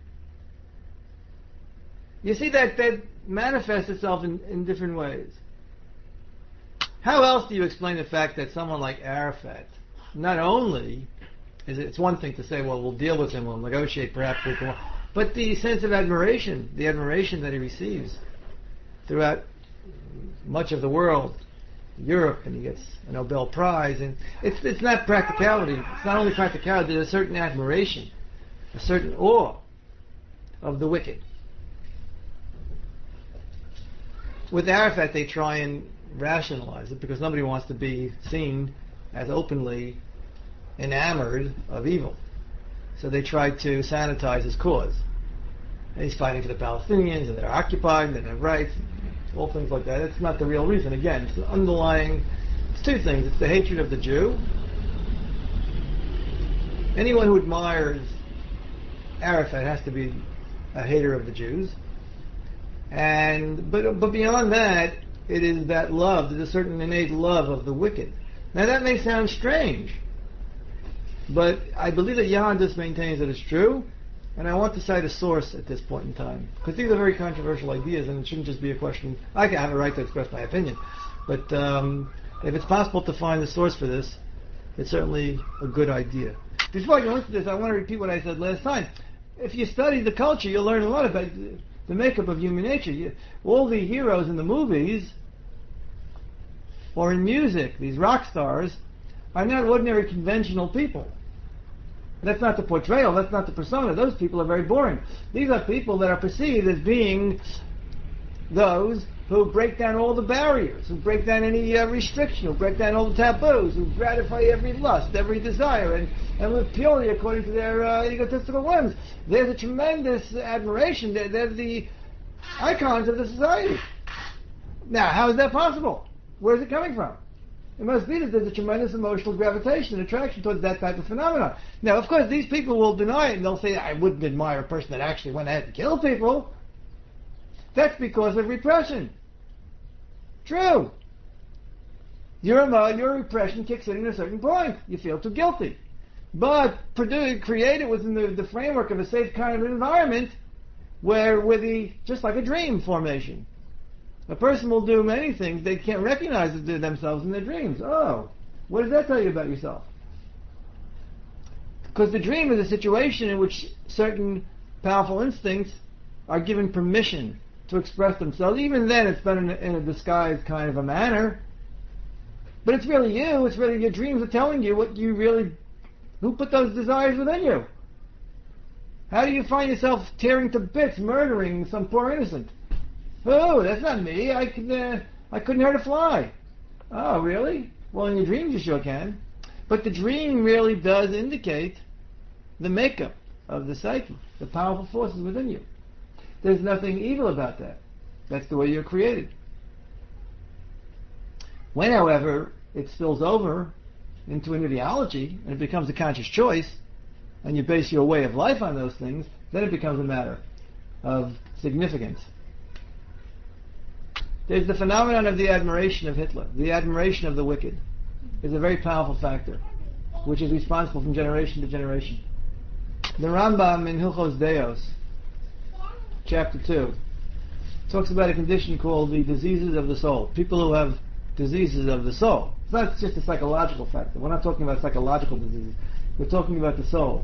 You see that that manifests itself in, in different ways. How else do you explain the fact that someone like Arafat, not only is it, it's one thing to say, well, we'll deal with him, we'll negotiate, perhaps we can, but the sense of admiration, the admiration that he receives throughout much of the world, Europe, and he gets a Nobel Prize, and it's it's not practicality. It's not only practicality. There's a certain admiration, a certain awe of the wicked. With Arafat, they try and rationalize it because nobody wants to be seen as openly enamored of evil. So they try to sanitize his cause. And he's fighting for the Palestinians, and they're occupied, and they have rights, all things like that. It's not the real reason. Again, it's the underlying, it's two things. It's the hatred of the Jew. Anyone who admires Arafat has to be a hater of the Jews. And but but beyond that, it is that love. There's a certain innate love of the wicked. Now that may sound strange, but I believe that Yahndus maintains that it's true, and I want to cite a source at this point in time, because these are very controversial ideas, and it shouldn't just be a question. I have a right to express my opinion, but um, if it's possible to find the source for this, it's certainly a good idea. Before I go into this, I want to repeat what I said last time. If you study the culture, you'll learn a lot about the makeup of human nature. You, all the heroes in the movies or in music, these rock stars, are not ordinary conventional people. That's not the portrayal, that's not the persona. Those people are very boring. These are people that are perceived as being those who break down all the barriers, who break down any uh, restriction, who break down all the taboos, who gratify every lust, every desire, and, and live purely according to their uh, egotistical whims. There's a tremendous admiration. They're, they're the icons of the society. Now, how is that possible? Where is it coming from? It must be that there's a tremendous emotional gravitation and attraction towards that type of phenomenon. Now, of course, these people will deny it, and they'll say, I wouldn't admire a person that actually went ahead and killed people. That's because of repression. True. Your, your repression kicks in at a certain point. You feel too guilty. But produce, create it within the, the framework of a safe kind of environment where, with the, just like a dream formation. A person will do many things they can't recognize themselves in their dreams. Oh, what does that tell you about yourself? Because the dream is a situation in which certain powerful instincts are given permission to express themselves. Even then, it's done in a, in a disguised kind of a manner. But it's really you. It's really your dreams are telling you what you really, who put those desires within you. How do you find yourself tearing to bits, murdering some poor innocent? Oh, that's not me. I could, uh, I couldn't hurt a fly. Oh, really? Well, in your dreams you sure can. But the dream really does indicate the makeup of the psyche, the powerful forces within you. There's nothing evil about that. That's the way you're created. When, however, it spills over into an ideology and it becomes a conscious choice, and you base your way of life on those things, then it becomes a matter of significance. There's the phenomenon of the admiration of Hitler. The admiration of the wicked is a very powerful factor, which is responsible from generation to generation. The Rambam in Hilchos Deos, chapter two, talks about a condition called the diseases of the soul. People who have diseases of the soul. It's not just a psychological factor. We're not talking about psychological diseases. We're talking about the soul.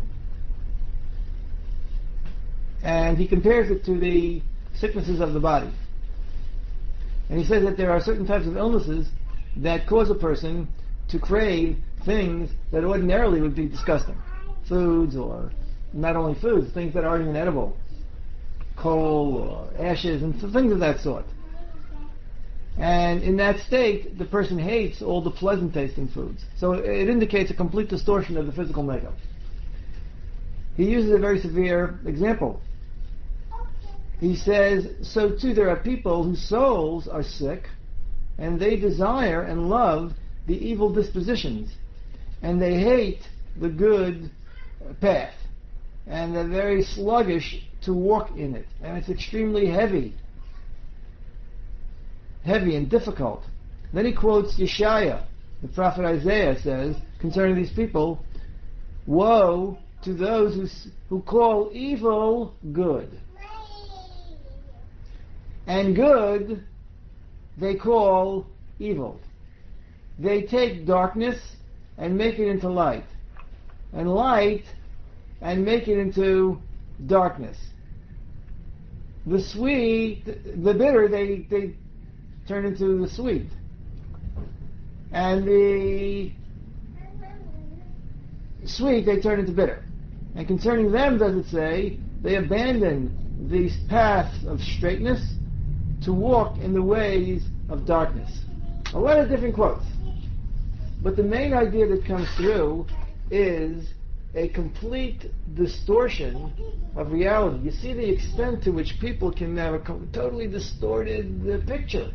And he compares it to the sicknesses of the body. And he says that there are certain types of illnesses that cause a person to crave things that ordinarily would be disgusting. Foods, or not only foods, things that aren't even edible. Coal or ashes and things of that sort. And in that state, the person hates all the pleasant tasting foods. So it indicates a complete distortion of the physical makeup. He uses a very severe example. He says, so too there are people whose souls are sick, and they desire and love the evil dispositions, and they hate the good path, and they're very sluggish to walk in it, and it's extremely heavy, heavy and difficult. Then he quotes Yeshaya. The prophet Isaiah says concerning these people, "Woe to those who who call evil good, and good they call evil. They take darkness and make it into light, and light and make it into darkness. The sweet, the bitter, they they turn into the sweet, and the sweet they turn into bitter. And concerning them, does it say, they abandon these paths of straightness to walk in the ways of darkness." A lot of different quotes. But the main idea that comes through is a complete distortion of reality. You see the extent to which people can have a totally distorted uh, picture.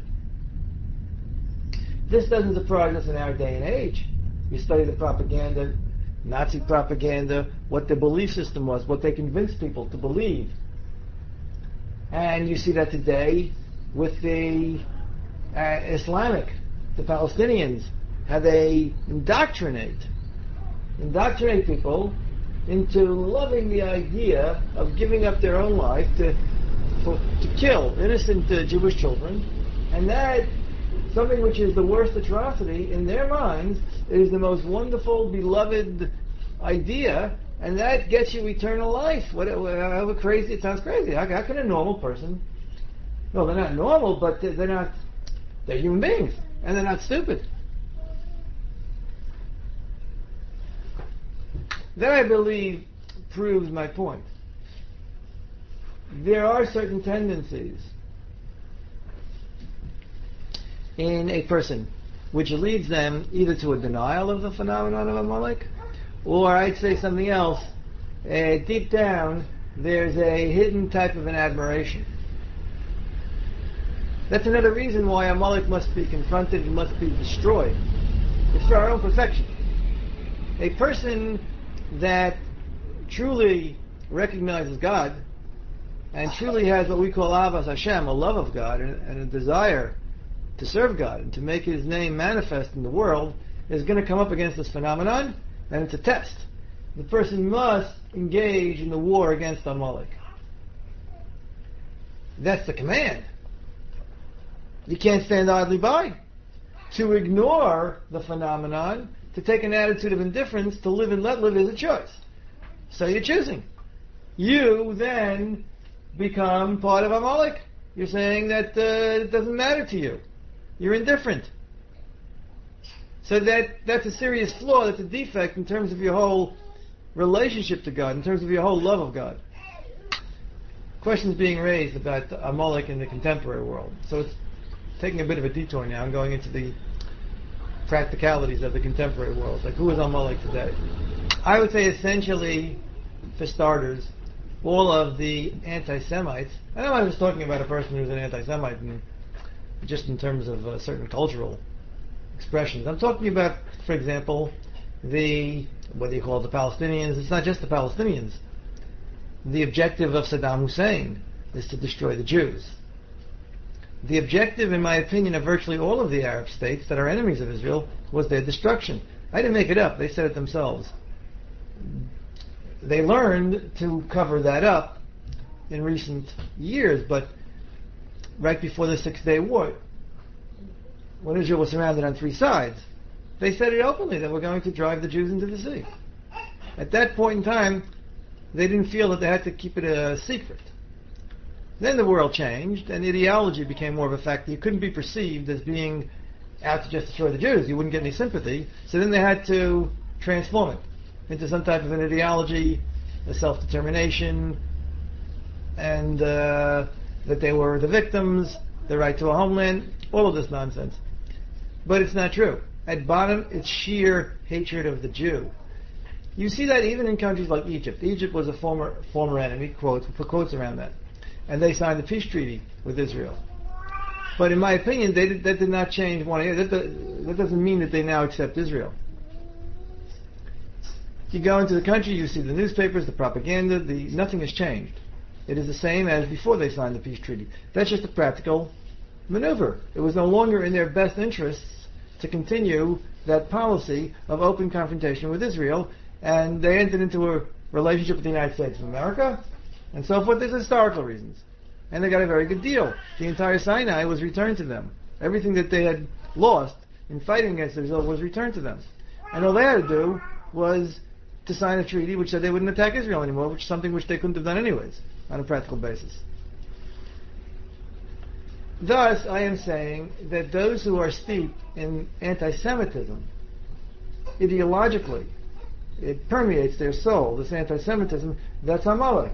This doesn't surprise us in our day and age. You study the propaganda, Nazi propaganda, what their belief system was, what they convinced people to believe. And you see that today with the uh, Islamic, the Palestinians, how they indoctrinate, indoctrinate people into loving the idea of giving up their own life to for, to kill innocent uh, Jewish children, and that something which is the worst atrocity in their minds is the most wonderful, beloved idea, and that gets you eternal life. What, however crazy it sounds, crazy. How, how can a normal person? No, they're not normal, but they're, they're not. They're human beings, and they're not stupid. That, I believe, proves my point. There are certain tendencies in a person which leads them either to a denial of the phenomenon of Amalek, or I'd say something else, uh, deep down there's a hidden type of an admiration. That's another reason why Amalek must be confronted and must be destroyed. It's for our own perfection. A person that truly recognizes God and truly has what we call Avas Hashem, a love of God and, and a desire to serve God and to make His name manifest in the world, is going to come up against this phenomenon, and it's a test. The person must engage in the war against Amalek. That's the command. You can't stand idly by. To ignore the phenomenon, to take an attitude of indifference, to live and let live, is a choice. So you're choosing. You then become part of Amalek. You're saying that uh, it doesn't matter to you. You're indifferent. So that that's a serious flaw, that's a defect in terms of your whole relationship to God, in terms of your whole love of God. Questions being raised about Amalek in the contemporary world. So it's taking a bit of a detour now. I'm going into the practicalities of the contemporary world. Like, who is Amalek today? I would say essentially, for starters, all of the anti-Semites. I know I was talking about a person who's an anti-Semite in, just in terms of uh, certain cultural expressions. I'm talking about, for example, the, whether you call it the Palestinians, it's not just the Palestinians. The objective of Saddam Hussein is to destroy the Jews. The objective, in my opinion, of virtually all of the Arab states that are enemies of Israel was their destruction. I didn't make it up. They said it themselves. They learned to cover that up in recent years, but right before the Six-Day War, when Israel was surrounded on three sides, they said it openly that we're going to drive the Jews into the sea. At that point in time, they didn't feel that they had to keep it a secret. Then the world changed, and ideology became more of a factor. You couldn't be perceived as being out to just destroy the Jews. You wouldn't get any sympathy. So then they had to transform it into some type of an ideology, a self-determination, and uh, that they were the victims, the right to a homeland, all of this nonsense. But it's not true. At bottom, it's sheer hatred of the Jew. You see that even in countries like Egypt. Egypt was a former former enemy, quotes, put quotes around that. And they signed the peace treaty with Israel. But in my opinion, they did, that did not change one. That, that doesn't mean that they now accept Israel. You go into the country, you see the newspapers, the propaganda, the nothing has changed. It is the same as before they signed the peace treaty. That's just a practical maneuver. It was no longer in their best interests to continue that policy of open confrontation with Israel, and they entered into a relationship with the United States of America, and so forth. There's historical reasons. And they got a very good deal. The entire Sinai was returned to them. Everything that they had lost in fighting against Israel was returned to them. And all they had to do was to sign a treaty which said they wouldn't attack Israel anymore, which is something which they couldn't have done anyways, on a practical basis. Thus, I am saying that those who are steeped in anti-Semitism, ideologically, it permeates their soul, this anti-Semitism, that's Amalek.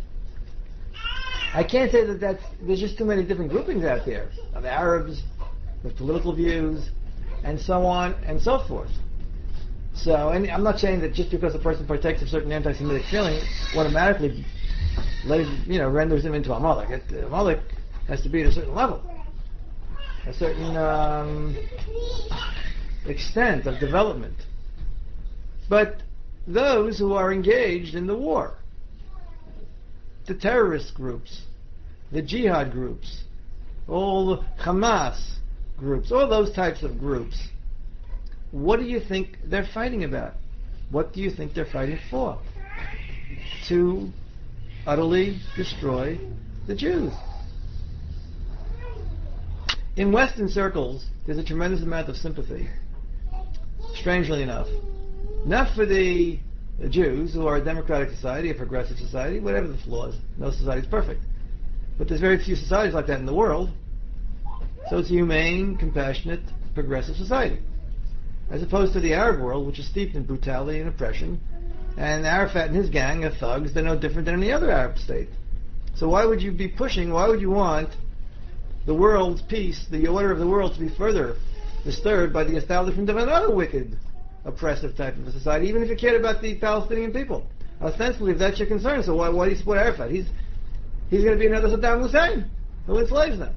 I can't say that that's, there's just too many different groupings out there, of Arabs, with political views, and so on and so forth. So, and I'm not saying that just because a person partakes of certain anti-Semitic feeling, automatically, lays, you know, renders him into Amalek. It, Amalek has to be at a certain level, a certain um, extent of development. But those who are engaged in the war, the terrorist groups, the jihad groups, all the Hamas groups, all those types of groups, what do you think they're fighting about? What do you think they're fighting for? To utterly destroy the Jews. In Western circles, there's a tremendous amount of sympathy, strangely enough. Not for the, the Jews, who are a democratic society, a progressive society, whatever the flaws. No society is perfect. But there's very few societies like that in the world. So it's a humane, compassionate, progressive society. As opposed to the Arab world, which is steeped in brutality and oppression. And Arafat and his gang are thugs. They're no different than any other Arab state. So why would you be pushing, why would you want the world's peace, the order of the world, to be further disturbed by the establishment of another wicked, oppressive type of a society, even if you cared about the Palestinian people? Ostensibly, if that's your concern, so why, why do you support Arafat? He's, he's going to be another Saddam Hussein who enslaves them.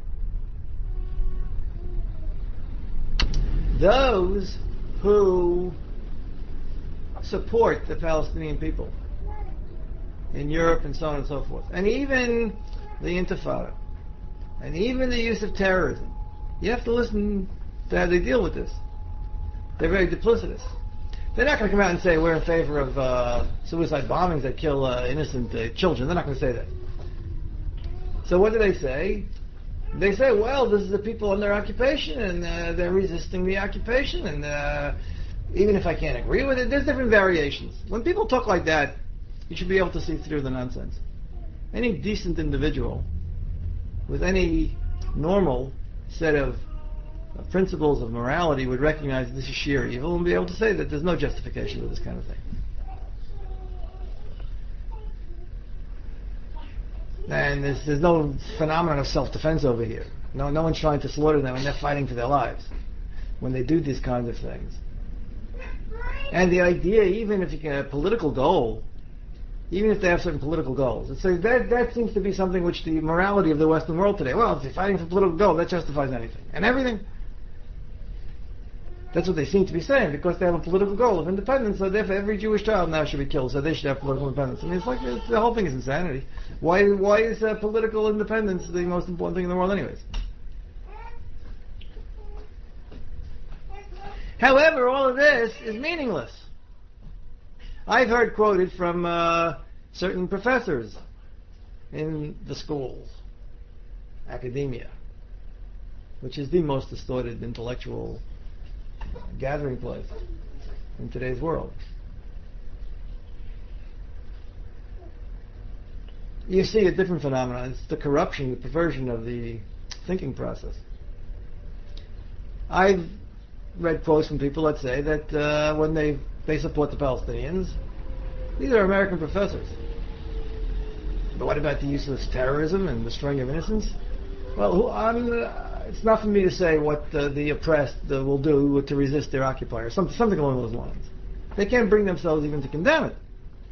Those who support the Palestinian people in Europe and so on and so forth, and even the Intifada, and even the use of terrorism, you have to listen to how they deal with this. They're very duplicitous. They're not going to come out and say we're in favor of uh, suicide bombings that kill uh, innocent uh, children. They're not going to say that. So what do they say? They say, well, this is the people under occupation, and uh, they're resisting the occupation, and uh, even if I can't agree with it, there's different variations. When people talk like that, you should be able to see through the nonsense. Any decent individual with any normal set of uh, principles of morality would recognize this is sheer evil and be able to say that there's no justification for this kind of thing. And there's, there's no phenomenon of self-defense over here. No, no one's trying to slaughter them, and they're fighting for their lives when they do these kinds of things. And the idea, even if you can have a political goal, even if they have certain political goals, so that that seems to be something which the morality of the Western world today. Well, if they're fighting for political goal, that justifies anything and everything. That's what they seem to be saying, because they have a political goal of independence, so therefore every Jewish child now should be killed, so they should have political independence. I mean, it's like, it's, the whole thing is insanity. Why why is uh, political independence the most important thing in the world anyways? However, all of this is meaningless. I've heard quoted from uh, certain professors in the schools, academia, which is the most distorted intellectual gathering place in today's world. You see a different phenomenon. It's the corruption, the perversion of the thinking process. I've read quotes from people that say that uh, when they they support the Palestinians, these are American professors. But what about the use of terrorism and destroying of innocents? Well, who, I'm, uh, it's not for me to say what uh, the oppressed uh, will do to resist their occupier, some, something along those lines. They can't bring themselves even to condemn it.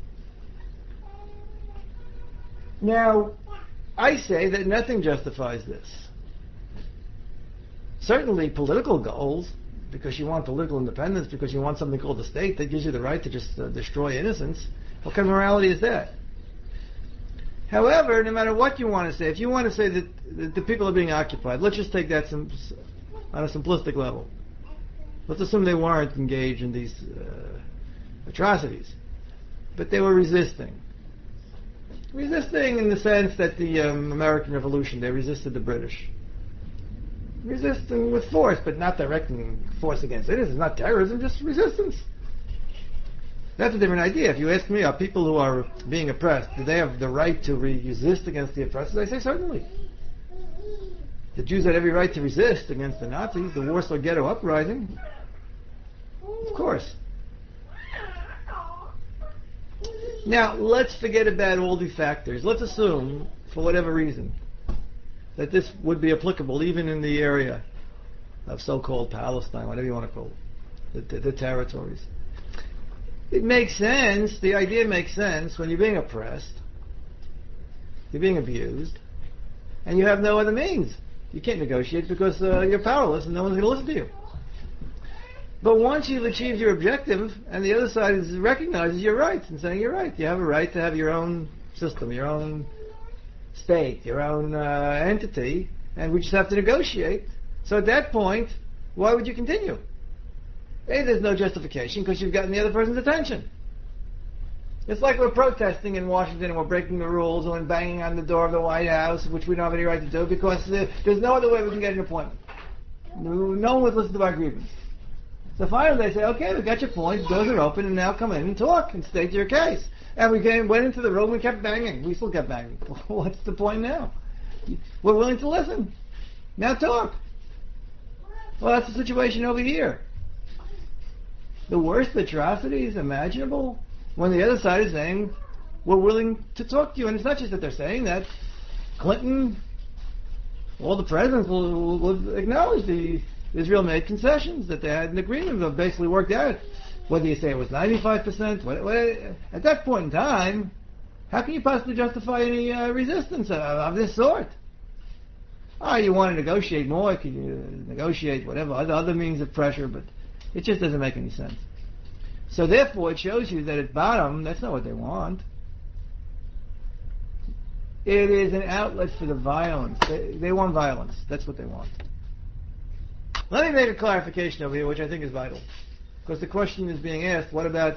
Now, I say that nothing justifies this. Certainly political goals, because you want political independence, because you want something called the state that gives you the right to just uh, destroy innocence. What kind of morality is that? However, no matter what you want to say, if you want to say that, that the people are being occupied, let's just take that sim- on a simplistic level. Let's assume they weren't engaged in these uh, atrocities, but they were resisting. Resisting in the sense that the um, American Revolution, they resisted the British. Resisting with force, but not directing force against it. It's not terrorism, just resistance. That's a different idea. If you ask me, are people who are being oppressed, do they have the right to resist against the oppressors? I say certainly. The Jews had every right to resist against the Nazis, the Warsaw Ghetto Uprising. Of course. Now, let's forget about all these factors. Let's assume, for whatever reason, that this would be applicable even in the area of so-called Palestine, whatever you want to call it, the, the, the territories. It makes sense, the idea makes sense when you're being oppressed, you're being abused, and you have no other means. You can't negotiate because uh, you're powerless and no one's going to listen to you. But once you've achieved your objective, and the other side is, recognizes your rights and saying you're right, you have a right to have your own system, your own state, your own uh, entity, and we just have to negotiate. So at that point, why would you continue? A, there's no justification because you've gotten the other person's attention. It's like we're protesting in Washington and we're breaking the rules and we're banging on the door of the White House, which we don't have any right to do because uh, there's no other way we can get an appointment. No, no one would listen to our grievance. So finally they say, okay, we got your point, doors are open, and now come in and talk and state your case. And we came, went into the room and kept banging. We still kept banging. What's the point now? We're willing to listen. Now talk. Well, that's the situation over here. The worst atrocities imaginable when the other side is saying, we're willing to talk to you. And it's not just that they're saying that. Clinton, all the presidents will, will acknowledge the Israel made concessions, that they had an agreement that basically worked out. Whether you say it was ninety-five percent, what, what, at that point in time, how can you possibly justify any uh, resistance of, of this sort? Oh, you want to negotiate more, can you negotiate whatever, other, other means of pressure, but it just doesn't make any sense. So therefore, it shows you that at bottom, that's not what they want. It is an outlet for the violence. They, they want violence. That's what they want. Let me make a clarification over here, which I think is vital. Because the question is being asked, what about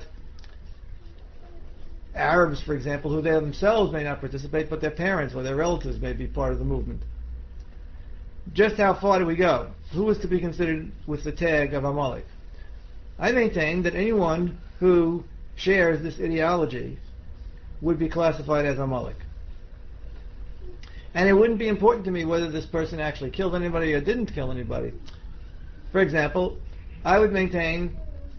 Arabs, for example, who they themselves may not participate, but their parents or their relatives may be part of the movement? Just how far do we go? Who is to be considered with the tag of Amalek? I maintain that anyone who shares this ideology would be classified as Amalek. And it wouldn't be important to me whether this person actually killed anybody or didn't kill anybody. For example, I would maintain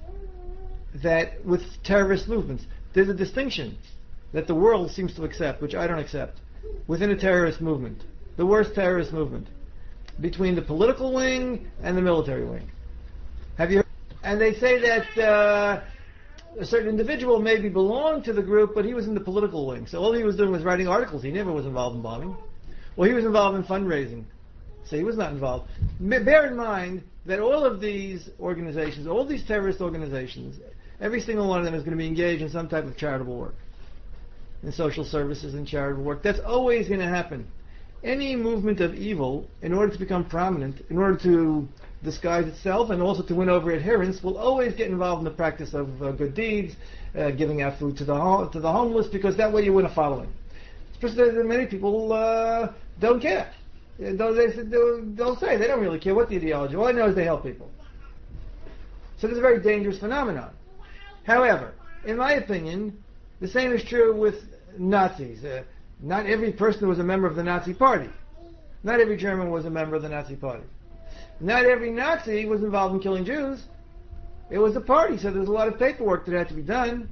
that with terrorist movements, there's a distinction that the world seems to accept, which I don't accept, within a terrorist movement, the worst terrorist movement, between the political wing and the military wing. Have you heard? And they say that uh, a certain individual maybe belonged to the group, but he was in the political wing. So all he was doing was writing articles. He never was involved in bombing. Well, he was involved in fundraising. So he was not involved. Bear in mind that all of these organizations, all these terrorist organizations, every single one of them is going to be engaged in some type of charitable work, in social services and charitable work. That's always going to happen. Any movement of evil, in order to become prominent, in order to disguise itself and also to win over adherents, will always get involved in the practice of uh, good deeds, uh, giving out food to the ho- to the homeless, because that way you win a following. Especially many people uh, don't care. They'll, they, they'll say they don't really care what the ideology. All I know is they help people. So this is a very dangerous phenomenon. However, in my opinion, the same is true with Nazis. Uh, not every person was a member of the Nazi Party. Not every German was a member of the Nazi Party. Not every Nazi was involved in killing Jews. It was a party, so there's a lot of paperwork that had to be done.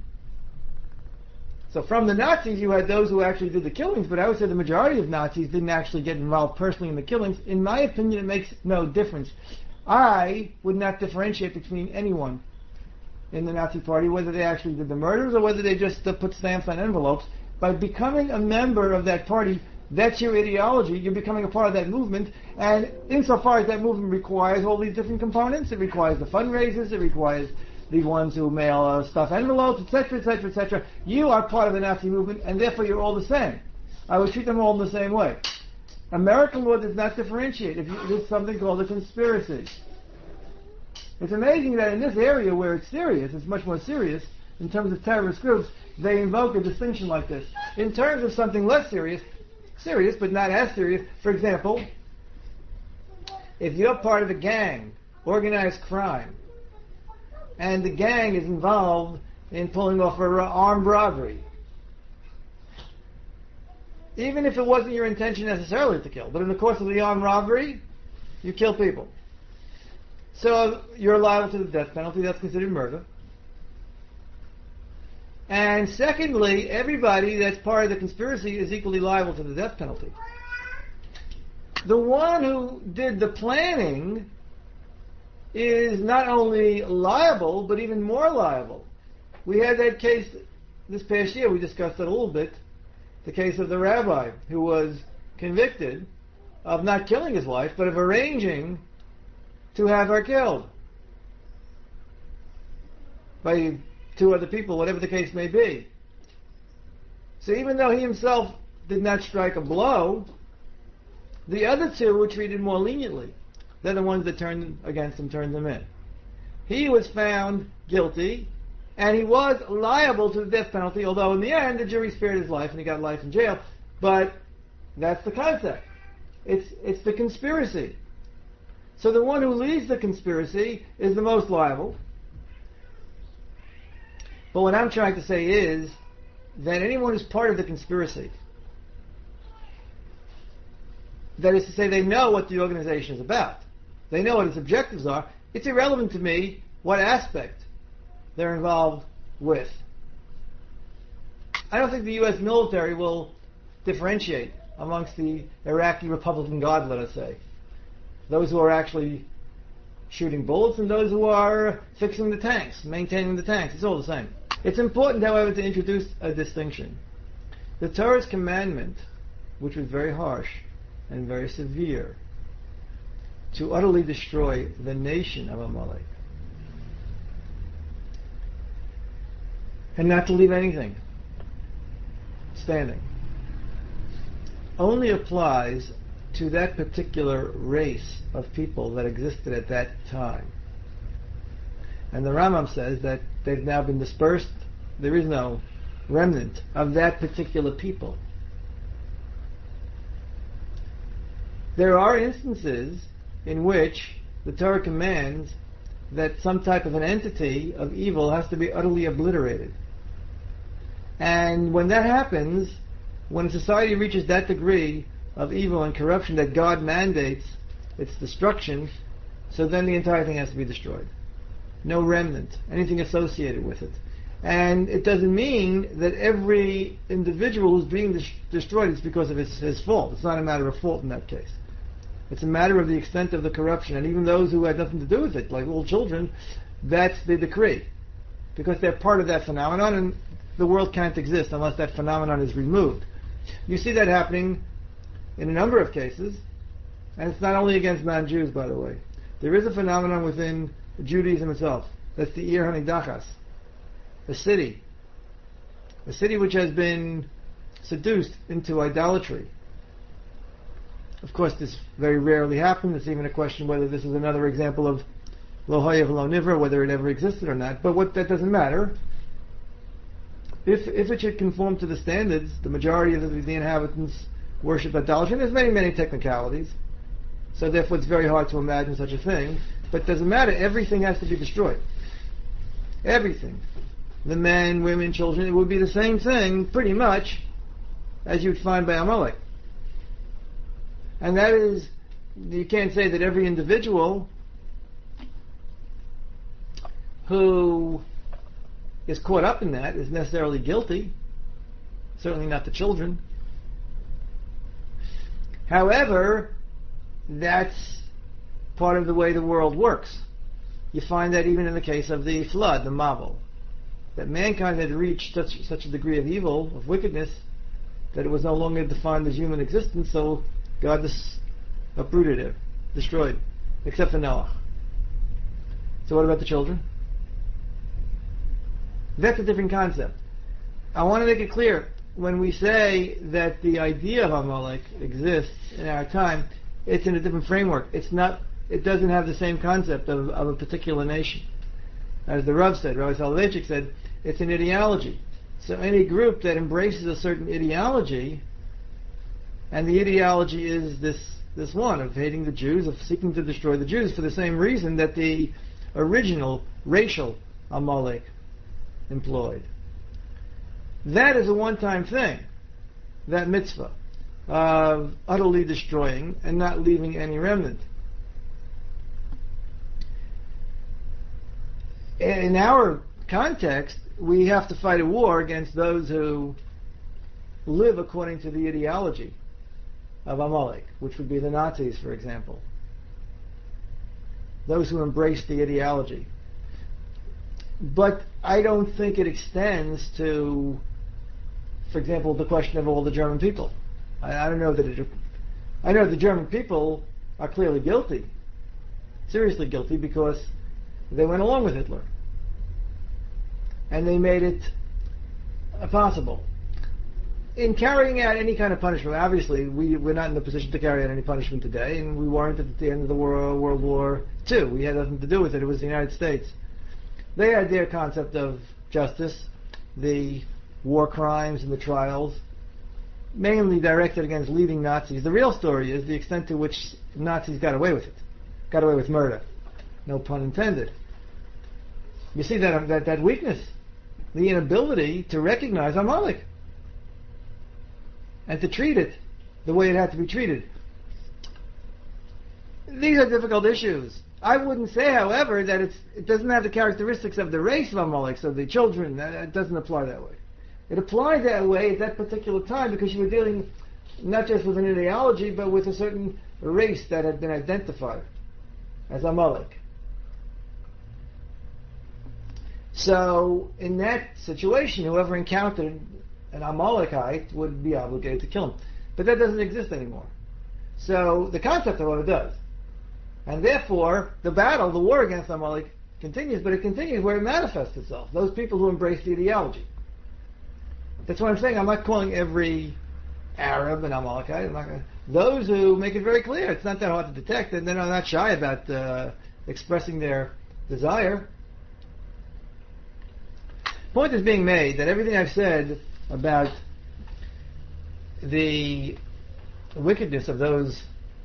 So from the Nazis, you had those who actually did the killings, but I would say the majority of Nazis didn't actually get involved personally in the killings. In my opinion, it makes no difference. I would not differentiate between anyone in the Nazi Party, whether they actually did the murders or whether they just uh, put stamps on envelopes. By becoming a member of that party, That's your ideology. You're becoming a part of that movement. And insofar as that movement requires all these different components, it requires the fundraisers, it requires the ones who mail uh, stuff envelopes, et cetera, et cetera, et cetera. You are part of the Nazi movement, and therefore you're all the same. I would treat them all in the same way. American law does not differentiate. If you, there's something called a conspiracy. It's amazing that in this area where it's serious, it's much more serious, in terms of terrorist groups, they invoke a distinction like this. In terms of something less serious, serious but not as serious, for example, if you're part of a gang, organized crime, and the gang is involved in pulling off an armed robbery, even if it wasn't your intention necessarily to kill, but in the course of the armed robbery, you kill people. So you're liable to the death penalty. That's considered murder. And secondly, everybody that's part of the conspiracy is equally liable to the death penalty. The one who did the planning is not only liable, but even more liable. We had that case this past year. We discussed it a little bit. The case of the rabbi who was convicted of not killing his wife, but of arranging to have her killed by two other people, whatever the case may be. So even though he himself did not strike a blow, the other two were treated more leniently. They're the ones that turned against him, turned them in. He was found guilty, and he was liable to the death penalty, although in the end the jury spared his life and he got life in jail. But that's the concept. It's, it's the conspiracy. So the one who leads the conspiracy is the most liable. But what I'm trying to say is that anyone who's part of the conspiracy, that is to say they know what the organization is about, they know what its objectives are, it's irrelevant to me what aspect they're involved with. I don't think the U S military will differentiate amongst the Iraqi Republican Guard, let us say. Those who are actually shooting bullets and those who are fixing the tanks, maintaining the tanks. It's all the same. It's important, however, to introduce a distinction. The Torah's commandment, which was very harsh and very severe, to utterly destroy the nation of Amalek, and not to leave anything standing, only applies to that particular race of people that existed at that time. And the Rambam says that they've now been dispersed. There is no remnant of that particular people. There are instances in which the Torah commands that some type of an entity of evil has to be utterly obliterated. And when that happens, when society reaches that degree of evil and corruption that God mandates its destruction, so then the entire thing has to be destroyed. No remnant, anything associated with it. And it doesn't mean that every individual who's being dis- destroyed is because of his, his fault. It's not a matter of fault in that case. It's a matter of the extent of the corruption. And even those who had nothing to do with it, like little children, that's the decree. Because they're part of that phenomenon, and the world can't exist unless that phenomenon is removed. You see that happening in a number of cases, and it's not only against non-Jews, by the way. There is a phenomenon within Judaism itself. That's the Ir Hanidachas, a city, a city which has been seduced into idolatry. Of course, this very rarely happens. It's even a question whether this is another example of Lo Hayev Lo Nivra, whether it ever existed or not. But what that doesn't matter. If if it should conform to the standards, the majority of the, the inhabitants worship idolatry. And there's many, many technicalities. So therefore it's very hard to imagine such a thing. But it doesn't matter. Everything has to be destroyed. Everything. The men, women, children. It would be the same thing, pretty much, as you'd find by Amalek. And that is, you can't say that every individual who is caught up in that is necessarily guilty. Certainly not the children. However, that's part of the way the world works. You find that even in the case of the flood, the Mabul, that mankind had reached such such a degree of evil, of wickedness, that it was no longer defined as human existence, so God just uprooted it, destroyed, except for Noah. So what about the children? That's a different concept. I want to make it clear, when we say that the idea of Amalek exists in our time, it's in a different framework. It's not, it doesn't have the same concept of, of a particular nation. As the Rav said, Rabbi Soloveitchik said, it's an ideology. So any group that embraces a certain ideology, and the ideology is this, this one of hating the Jews, of seeking to destroy the Jews for the same reason that the original racial Amalek employed. That is a one-time thing, that mitzvah of utterly destroying and not leaving any remnant. In our context, we have to fight a war against those who live according to the ideology of Amalek, which would be the Nazis, for example. Those who embrace the ideology. But I don't think it extends to, for example, the question of all the German people. I, I don't know that it... I know the German people are clearly guilty, seriously guilty, because they went along with Hitler. And they made it possible. In carrying out any kind of punishment, obviously, we, we're not in a position to carry out any punishment today, and we weren't at the end of the World, World War Two. We had nothing to do with it. It was the United States. They had their concept of justice, the war crimes and the trials, mainly directed against leading Nazis. The real story is the extent to which Nazis got away with it. Got away with murder. No pun intended. You see that, that, that weakness, the inability to recognize Amalek and to treat it the way it had to be treated. These are difficult issues. I wouldn't say, however, that it's, it doesn't have the characteristics of the race of Amalek, so the children, it doesn't apply that way. It applied that way at that particular time because you were dealing not just with an ideology, but with a certain race that had been identified as Amalek. So, in that situation, whoever encountered an Amalekite would be obligated to kill him. But that doesn't exist anymore. So, the concept, however, does. And therefore, the battle, the war against Amalek continues, but it continues where it manifests itself. Those people who embrace the ideology. That's what I'm saying. I'm not calling every Arab an Amalekite. I'm not gonna, those who make it very clear, it's not that hard to detect, and they're not shy about uh, expressing their desire. Point is being made that everything I've said about the wickedness of those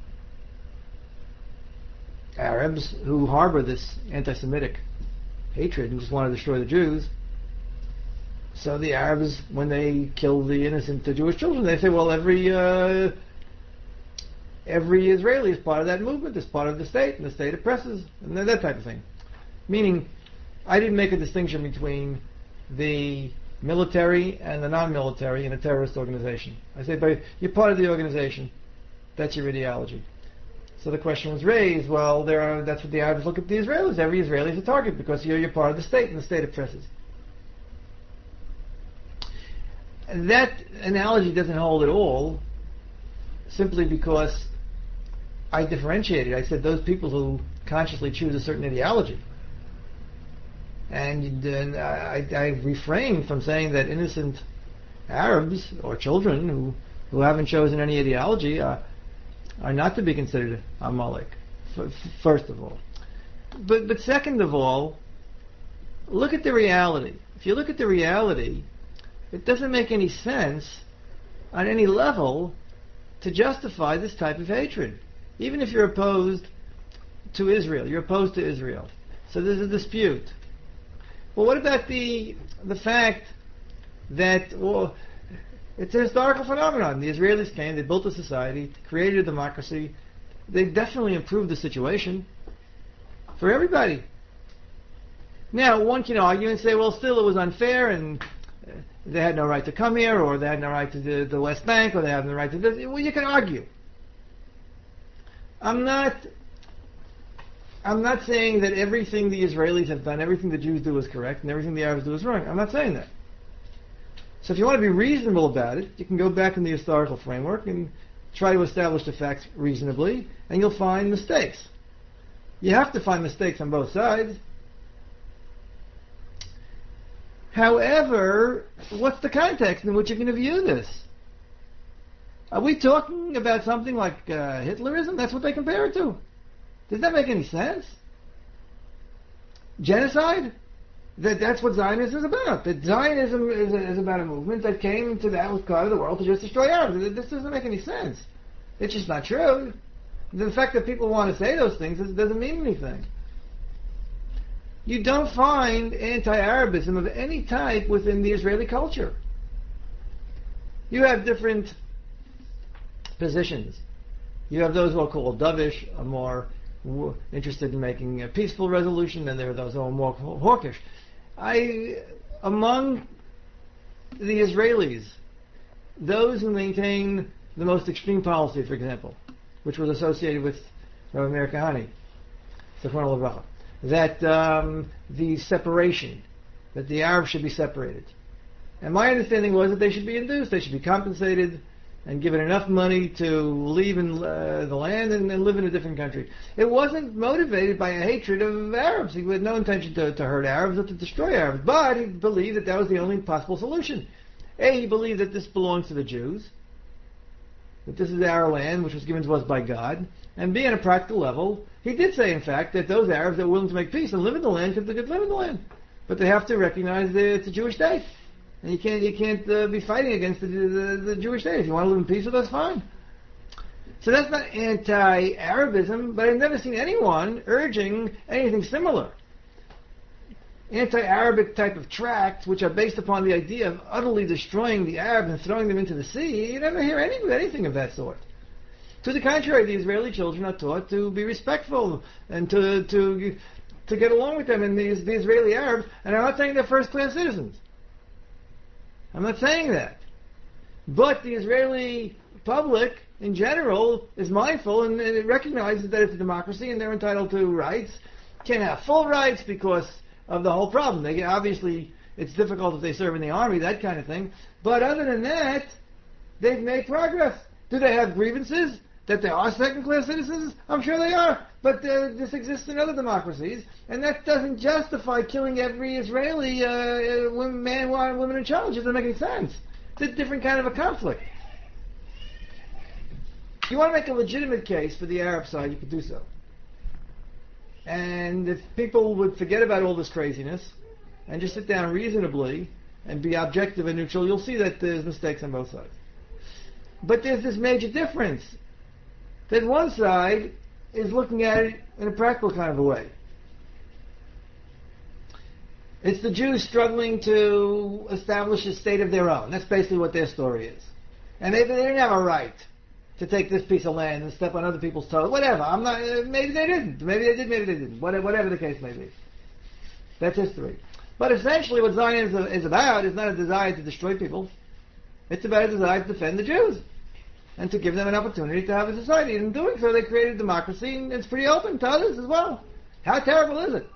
Arabs who harbor this anti-Semitic hatred and just want to destroy the Jews. So the Arabs, when they kill the innocent Jewish children, they say, well, every uh, every Israeli is part of that movement, is part of the state, and the state oppresses, and that type of thing. Meaning, I didn't make a distinction between the military and the non-military in a terrorist organization. I say, but you're part of the organization. That's your ideology. So the question was raised, well, there are, that's what the Arabs look at the Israelis. Every Israeli is a target because you're, you're part of the state and the state oppresses. That analogy doesn't hold at all, simply because I differentiated. I said those people who consciously choose a certain ideology. And uh, I, I refrained from saying that innocent Arabs or children who, who haven't chosen any ideology uh, are not to be considered Amalek, f- first of all. But, but second of all, look at the reality. If you look at the reality, it doesn't make any sense on any level to justify this type of hatred. Even if you're opposed to Israel, you're opposed to Israel. So there's a dispute. Well, what about the the fact that, well, it's a historical phenomenon. The Israelis came, they built a society, created a democracy. They definitely improved the situation for everybody. Now, one can argue and say, well, still it was unfair and they had no right to come here, or they had no right to the, the West Bank, or they had no right to this. Well, you can argue. I'm not... I'm not saying that everything the Israelis have done, everything the Jews do is correct, and everything the Arabs do is wrong. I'm not saying that. So if you want to be reasonable about it, you can go back in the historical framework and try to establish the facts reasonably, and you'll find mistakes. You have to find mistakes on both sides. However, what's the context in which you're going to view this? Are we talking about something like uh, Hitlerism? That's what they compare it to. Does that make any sense? Genocide? That that's what Zionism is about. That Zionism is, is about a movement that came to that part of the world to just destroy Arabs. This doesn't make any sense. It's just not true. The fact that people want to say those things doesn't mean anything. You don't find anti-Arabism of any type within the Israeli culture. You have different positions. You have those who are called dovish, are more w- interested in making a peaceful resolution, and there are those who are more hawkish. I, among the Israelis, those who maintain the most extreme policy, for example, which was associated with Rabbi Meir Kahane, Zichrono Livracha, that um, the separation, that the Arabs should be separated. And my understanding was that they should be induced, they should be compensated and given enough money to leave in, uh, the land and, and live in a different country. It wasn't motivated by a hatred of Arabs. He had no intention to, to hurt Arabs or to destroy Arabs, but he believed that that was the only possible solution. A, he believed that this belongs to the Jews, that this is our land, which was given to us by God, and B, on a practical level, he did say, in fact, that those Arabs that were willing to make peace and live in the land could, could live in the land. But they have to recognize that it's a Jewish state. And you can't you can't uh, be fighting against the, the, the Jewish state. If you want to live in peace with us, fine. So that's not anti-Arabism, but I've never seen anyone urging anything similar. Anti-Arabic type of tracts, which are based upon the idea of utterly destroying the Arabs and throwing them into the sea, you never hear any, anything of that sort. To the contrary, the Israeli children are taught to be respectful and to to to get along with them. And the, the Israeli Arabs, and I'm not saying they're first-class citizens. I'm not saying that. But the Israeli public, in general, is mindful and, and it recognizes that it's a democracy and they're entitled to rights. Can't have full rights because of the whole problem. They obviously, it's difficult if they serve in the army, that kind of thing. But other than that, they've made progress. Do they have grievances that they are second-class citizens? I'm sure they are. But uh, this exists in other democracies, and that doesn't justify killing every Israeli uh, uh, man, woman, and child. It doesn't make any sense. It's a different kind of a conflict. If you want to make a legitimate case for the Arab side, you could do so. And if people would forget about all this craziness and just sit down reasonably and be objective and neutral, you'll see that there's mistakes on both sides. But there's this major difference. That one side is looking at it in a practical kind of a way. It's the Jews struggling to establish a state of their own. That's basically what their story is. And they, they didn't have a right to take this piece of land and step on other people's toes. Whatever. I'm not. Uh, maybe they didn't. Maybe they did. Maybe they didn't. Whatever, whatever the case may be. That's history. But essentially, what Zionism is about is not a desire to destroy people. It's about a desire to defend the Jews and to give them an opportunity to have a society. And in doing so, they created democracy, and it's pretty open to others as well. How terrible is it?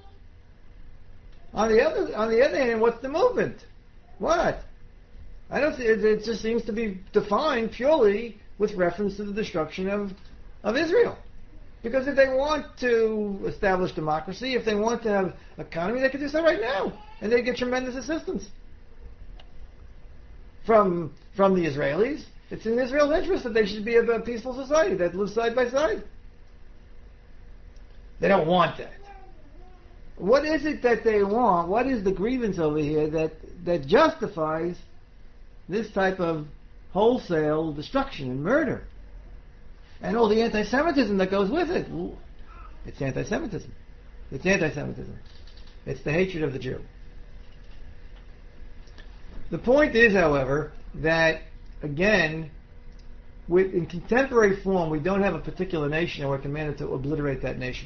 On the other, on the other hand, what's the movement? What? I don't see. It, it just seems to be defined purely with reference to the destruction of of Israel. Because if they want to establish democracy, if they want to have economy, they could do so right now, and they get tremendous assistance from from the Israelis. It's in Israel's interest that they should be a, a peaceful society that lives side by side. They don't want that. What is it that they want? What is the grievance over here that, that justifies this type of wholesale destruction and murder? And all the anti-Semitism that goes with it. It's anti-Semitism. It's anti-Semitism. It's the hatred of the Jew. The point is, however, that again, with, in contemporary form, we don't have a particular nation, and we're commanded to obliterate that nation.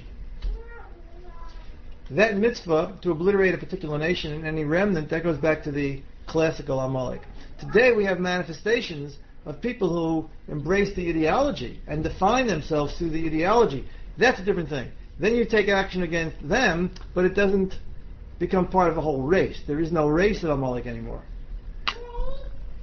That mitzvah, to obliterate a particular nation and any remnant, that goes back to the classical Amalek. Today we have manifestations of people who embrace the ideology and define themselves through the ideology. That's a different thing. Then you take action against them, but it doesn't become part of a whole race. There is no race of Amalek anymore.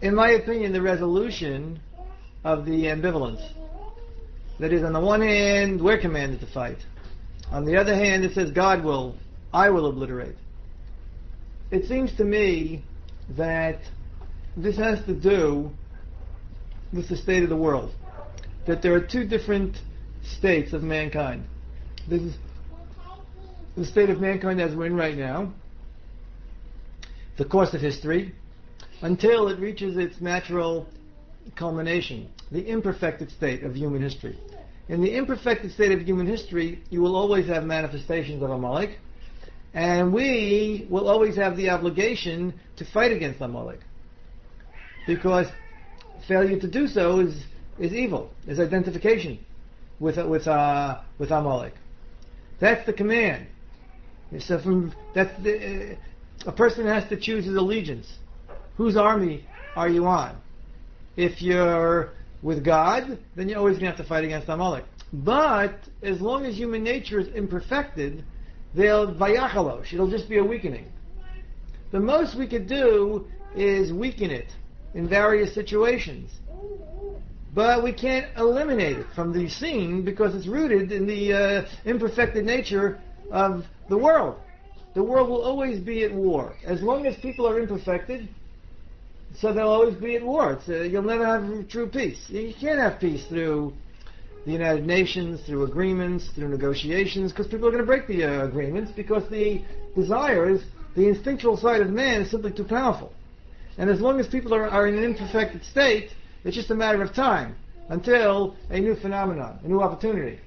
in my opinion, the resolution of the ambivalence. That is, on the one hand, we're commanded to fight. On the other hand, it says God will, I will obliterate. It seems to me that this has to do with the state of the world. That there are two different states of mankind. This is the state of mankind as we're in right now, the course of history, until it reaches its natural culmination, the imperfected state of human history. In the imperfected state of human history, you will always have manifestations of Amalek, and we will always have the obligation to fight against Amalek, because failure to do so is is evil, is identification with with uh, with Amalek. That's the command. So from that's the, uh, a person has to choose his allegiance. Whose army are you on? If you're with God, then you're always going to have to fight against Amalek. But as long as human nature is imperfected, they'll vayachalosh. It'll just be a weakening. The most we could do is weaken it in various situations. But we can't eliminate it from the scene because it's rooted in the uh, imperfected nature of the world. The world will always be at war. As long as people are imperfected, so they'll always be at war. It's, uh, you'll never have true peace. You can't have peace through the United Nations, through agreements, through negotiations, because people are going to break the uh, agreements because the desires, the instinctual side of man is simply too powerful. And as long as people are, are in an imperfected state, it's just a matter of time until a new phenomenon, a new opportunity.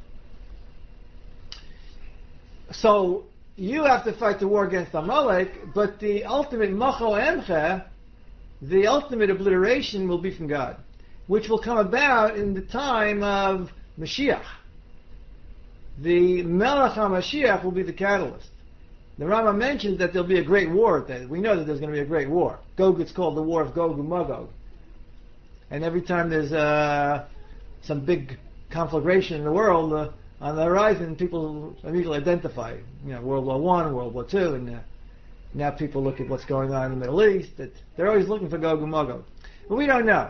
So you have to fight the war against Amalek, but the ultimate macho emche, the ultimate obliteration will be from God, which will come about in the time of Mashiach. The Melech HaMashiach will be the catalyst. The Rama mentions that there'll be a great war. We know that there's going to be a great war. Gog, it's called the War of Gog and Magog. And every time there's uh, some big conflagration in the world, uh, on the horizon, people immediately identify, you know, World War One, World War Two, and uh, now people look at what's going on in the Middle East. That they're always looking for Gog and Magog, but we don't know.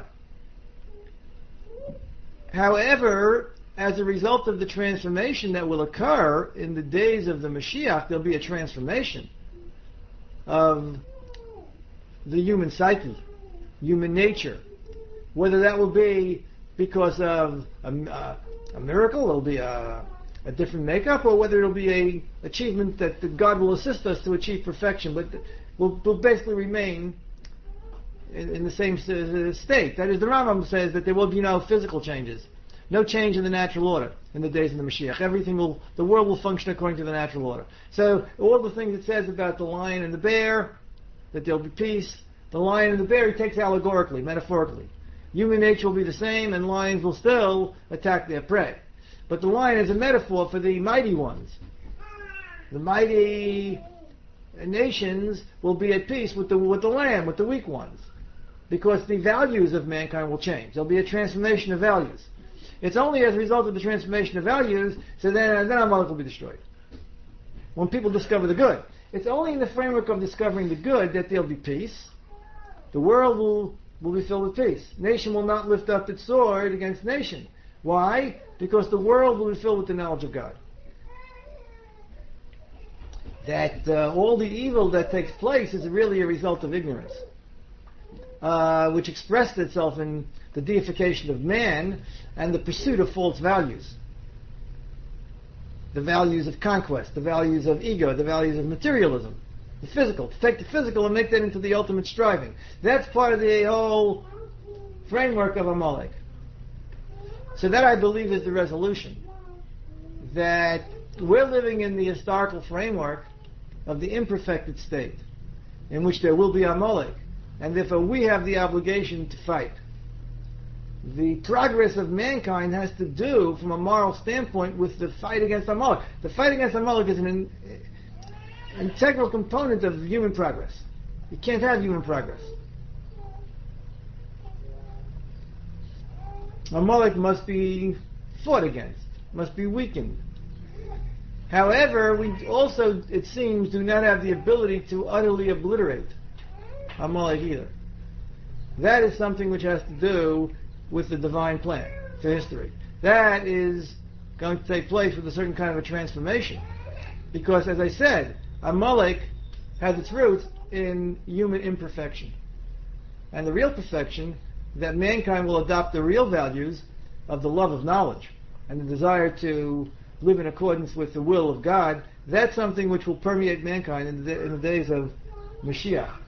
However, as a result of the transformation that will occur in the days of the Mashiach, there'll be a transformation of the human psyche, human nature. Whether that will be because of a, uh, a miracle, it'll be a, a different makeup, or whether it'll be a achievement that, that God will assist us to achieve perfection, but we'll, we'll basically remain in, in the same state. That is, the Rambam says that there will be no physical changes, no change in the natural order in the days of the Mashiach. Everything will, the world will function according to the natural order. So all the things it says about the lion and the bear, that there'll be peace, the lion and the bear he takes allegorically, metaphorically. Human nature will be the same, and lions will still attack their prey. But the lion is a metaphor for the mighty ones. The mighty nations will be at peace with the with the lamb, with the weak ones, because the values of mankind will change. There'll be a transformation of values. It's only as a result of the transformation of values, so then then Amalek will be destroyed. When people discover the good, it's only in the framework of discovering the good that there'll be peace. The world will. will be filled with peace. Nation will not lift up its sword against nation. Why? Because the world will be filled with the knowledge of God. That uh, all the evil that takes place is really a result of ignorance, uh, which expressed itself in the deification of man and the pursuit of false values. The values of conquest, the values of ego, the values of materialism. The physical, to take the physical and make that into the ultimate striving. That's part of the whole framework of Amalek. So that, I believe, is the resolution. That we're living in the historical framework of the imperfected state, in which there will be Amalek, and therefore we have the obligation to fight. The progress of mankind has to do, from a moral standpoint, with the fight against Amalek. The fight against Amalek is an integral component of human progress. You can't have human progress. Amalek must be fought against, must be weakened. However, we also, it seems, do not have the ability to utterly obliterate Amalek either. That is something which has to do with the divine plan for history. That is going to take place with a certain kind of a transformation. Because, as I said, Amalek has its roots in human imperfection. And the real perfection, that mankind will adopt the real values of the love of knowledge and the desire to live in accordance with the will of God, that's something which will permeate mankind in the, in the days of Mashiach.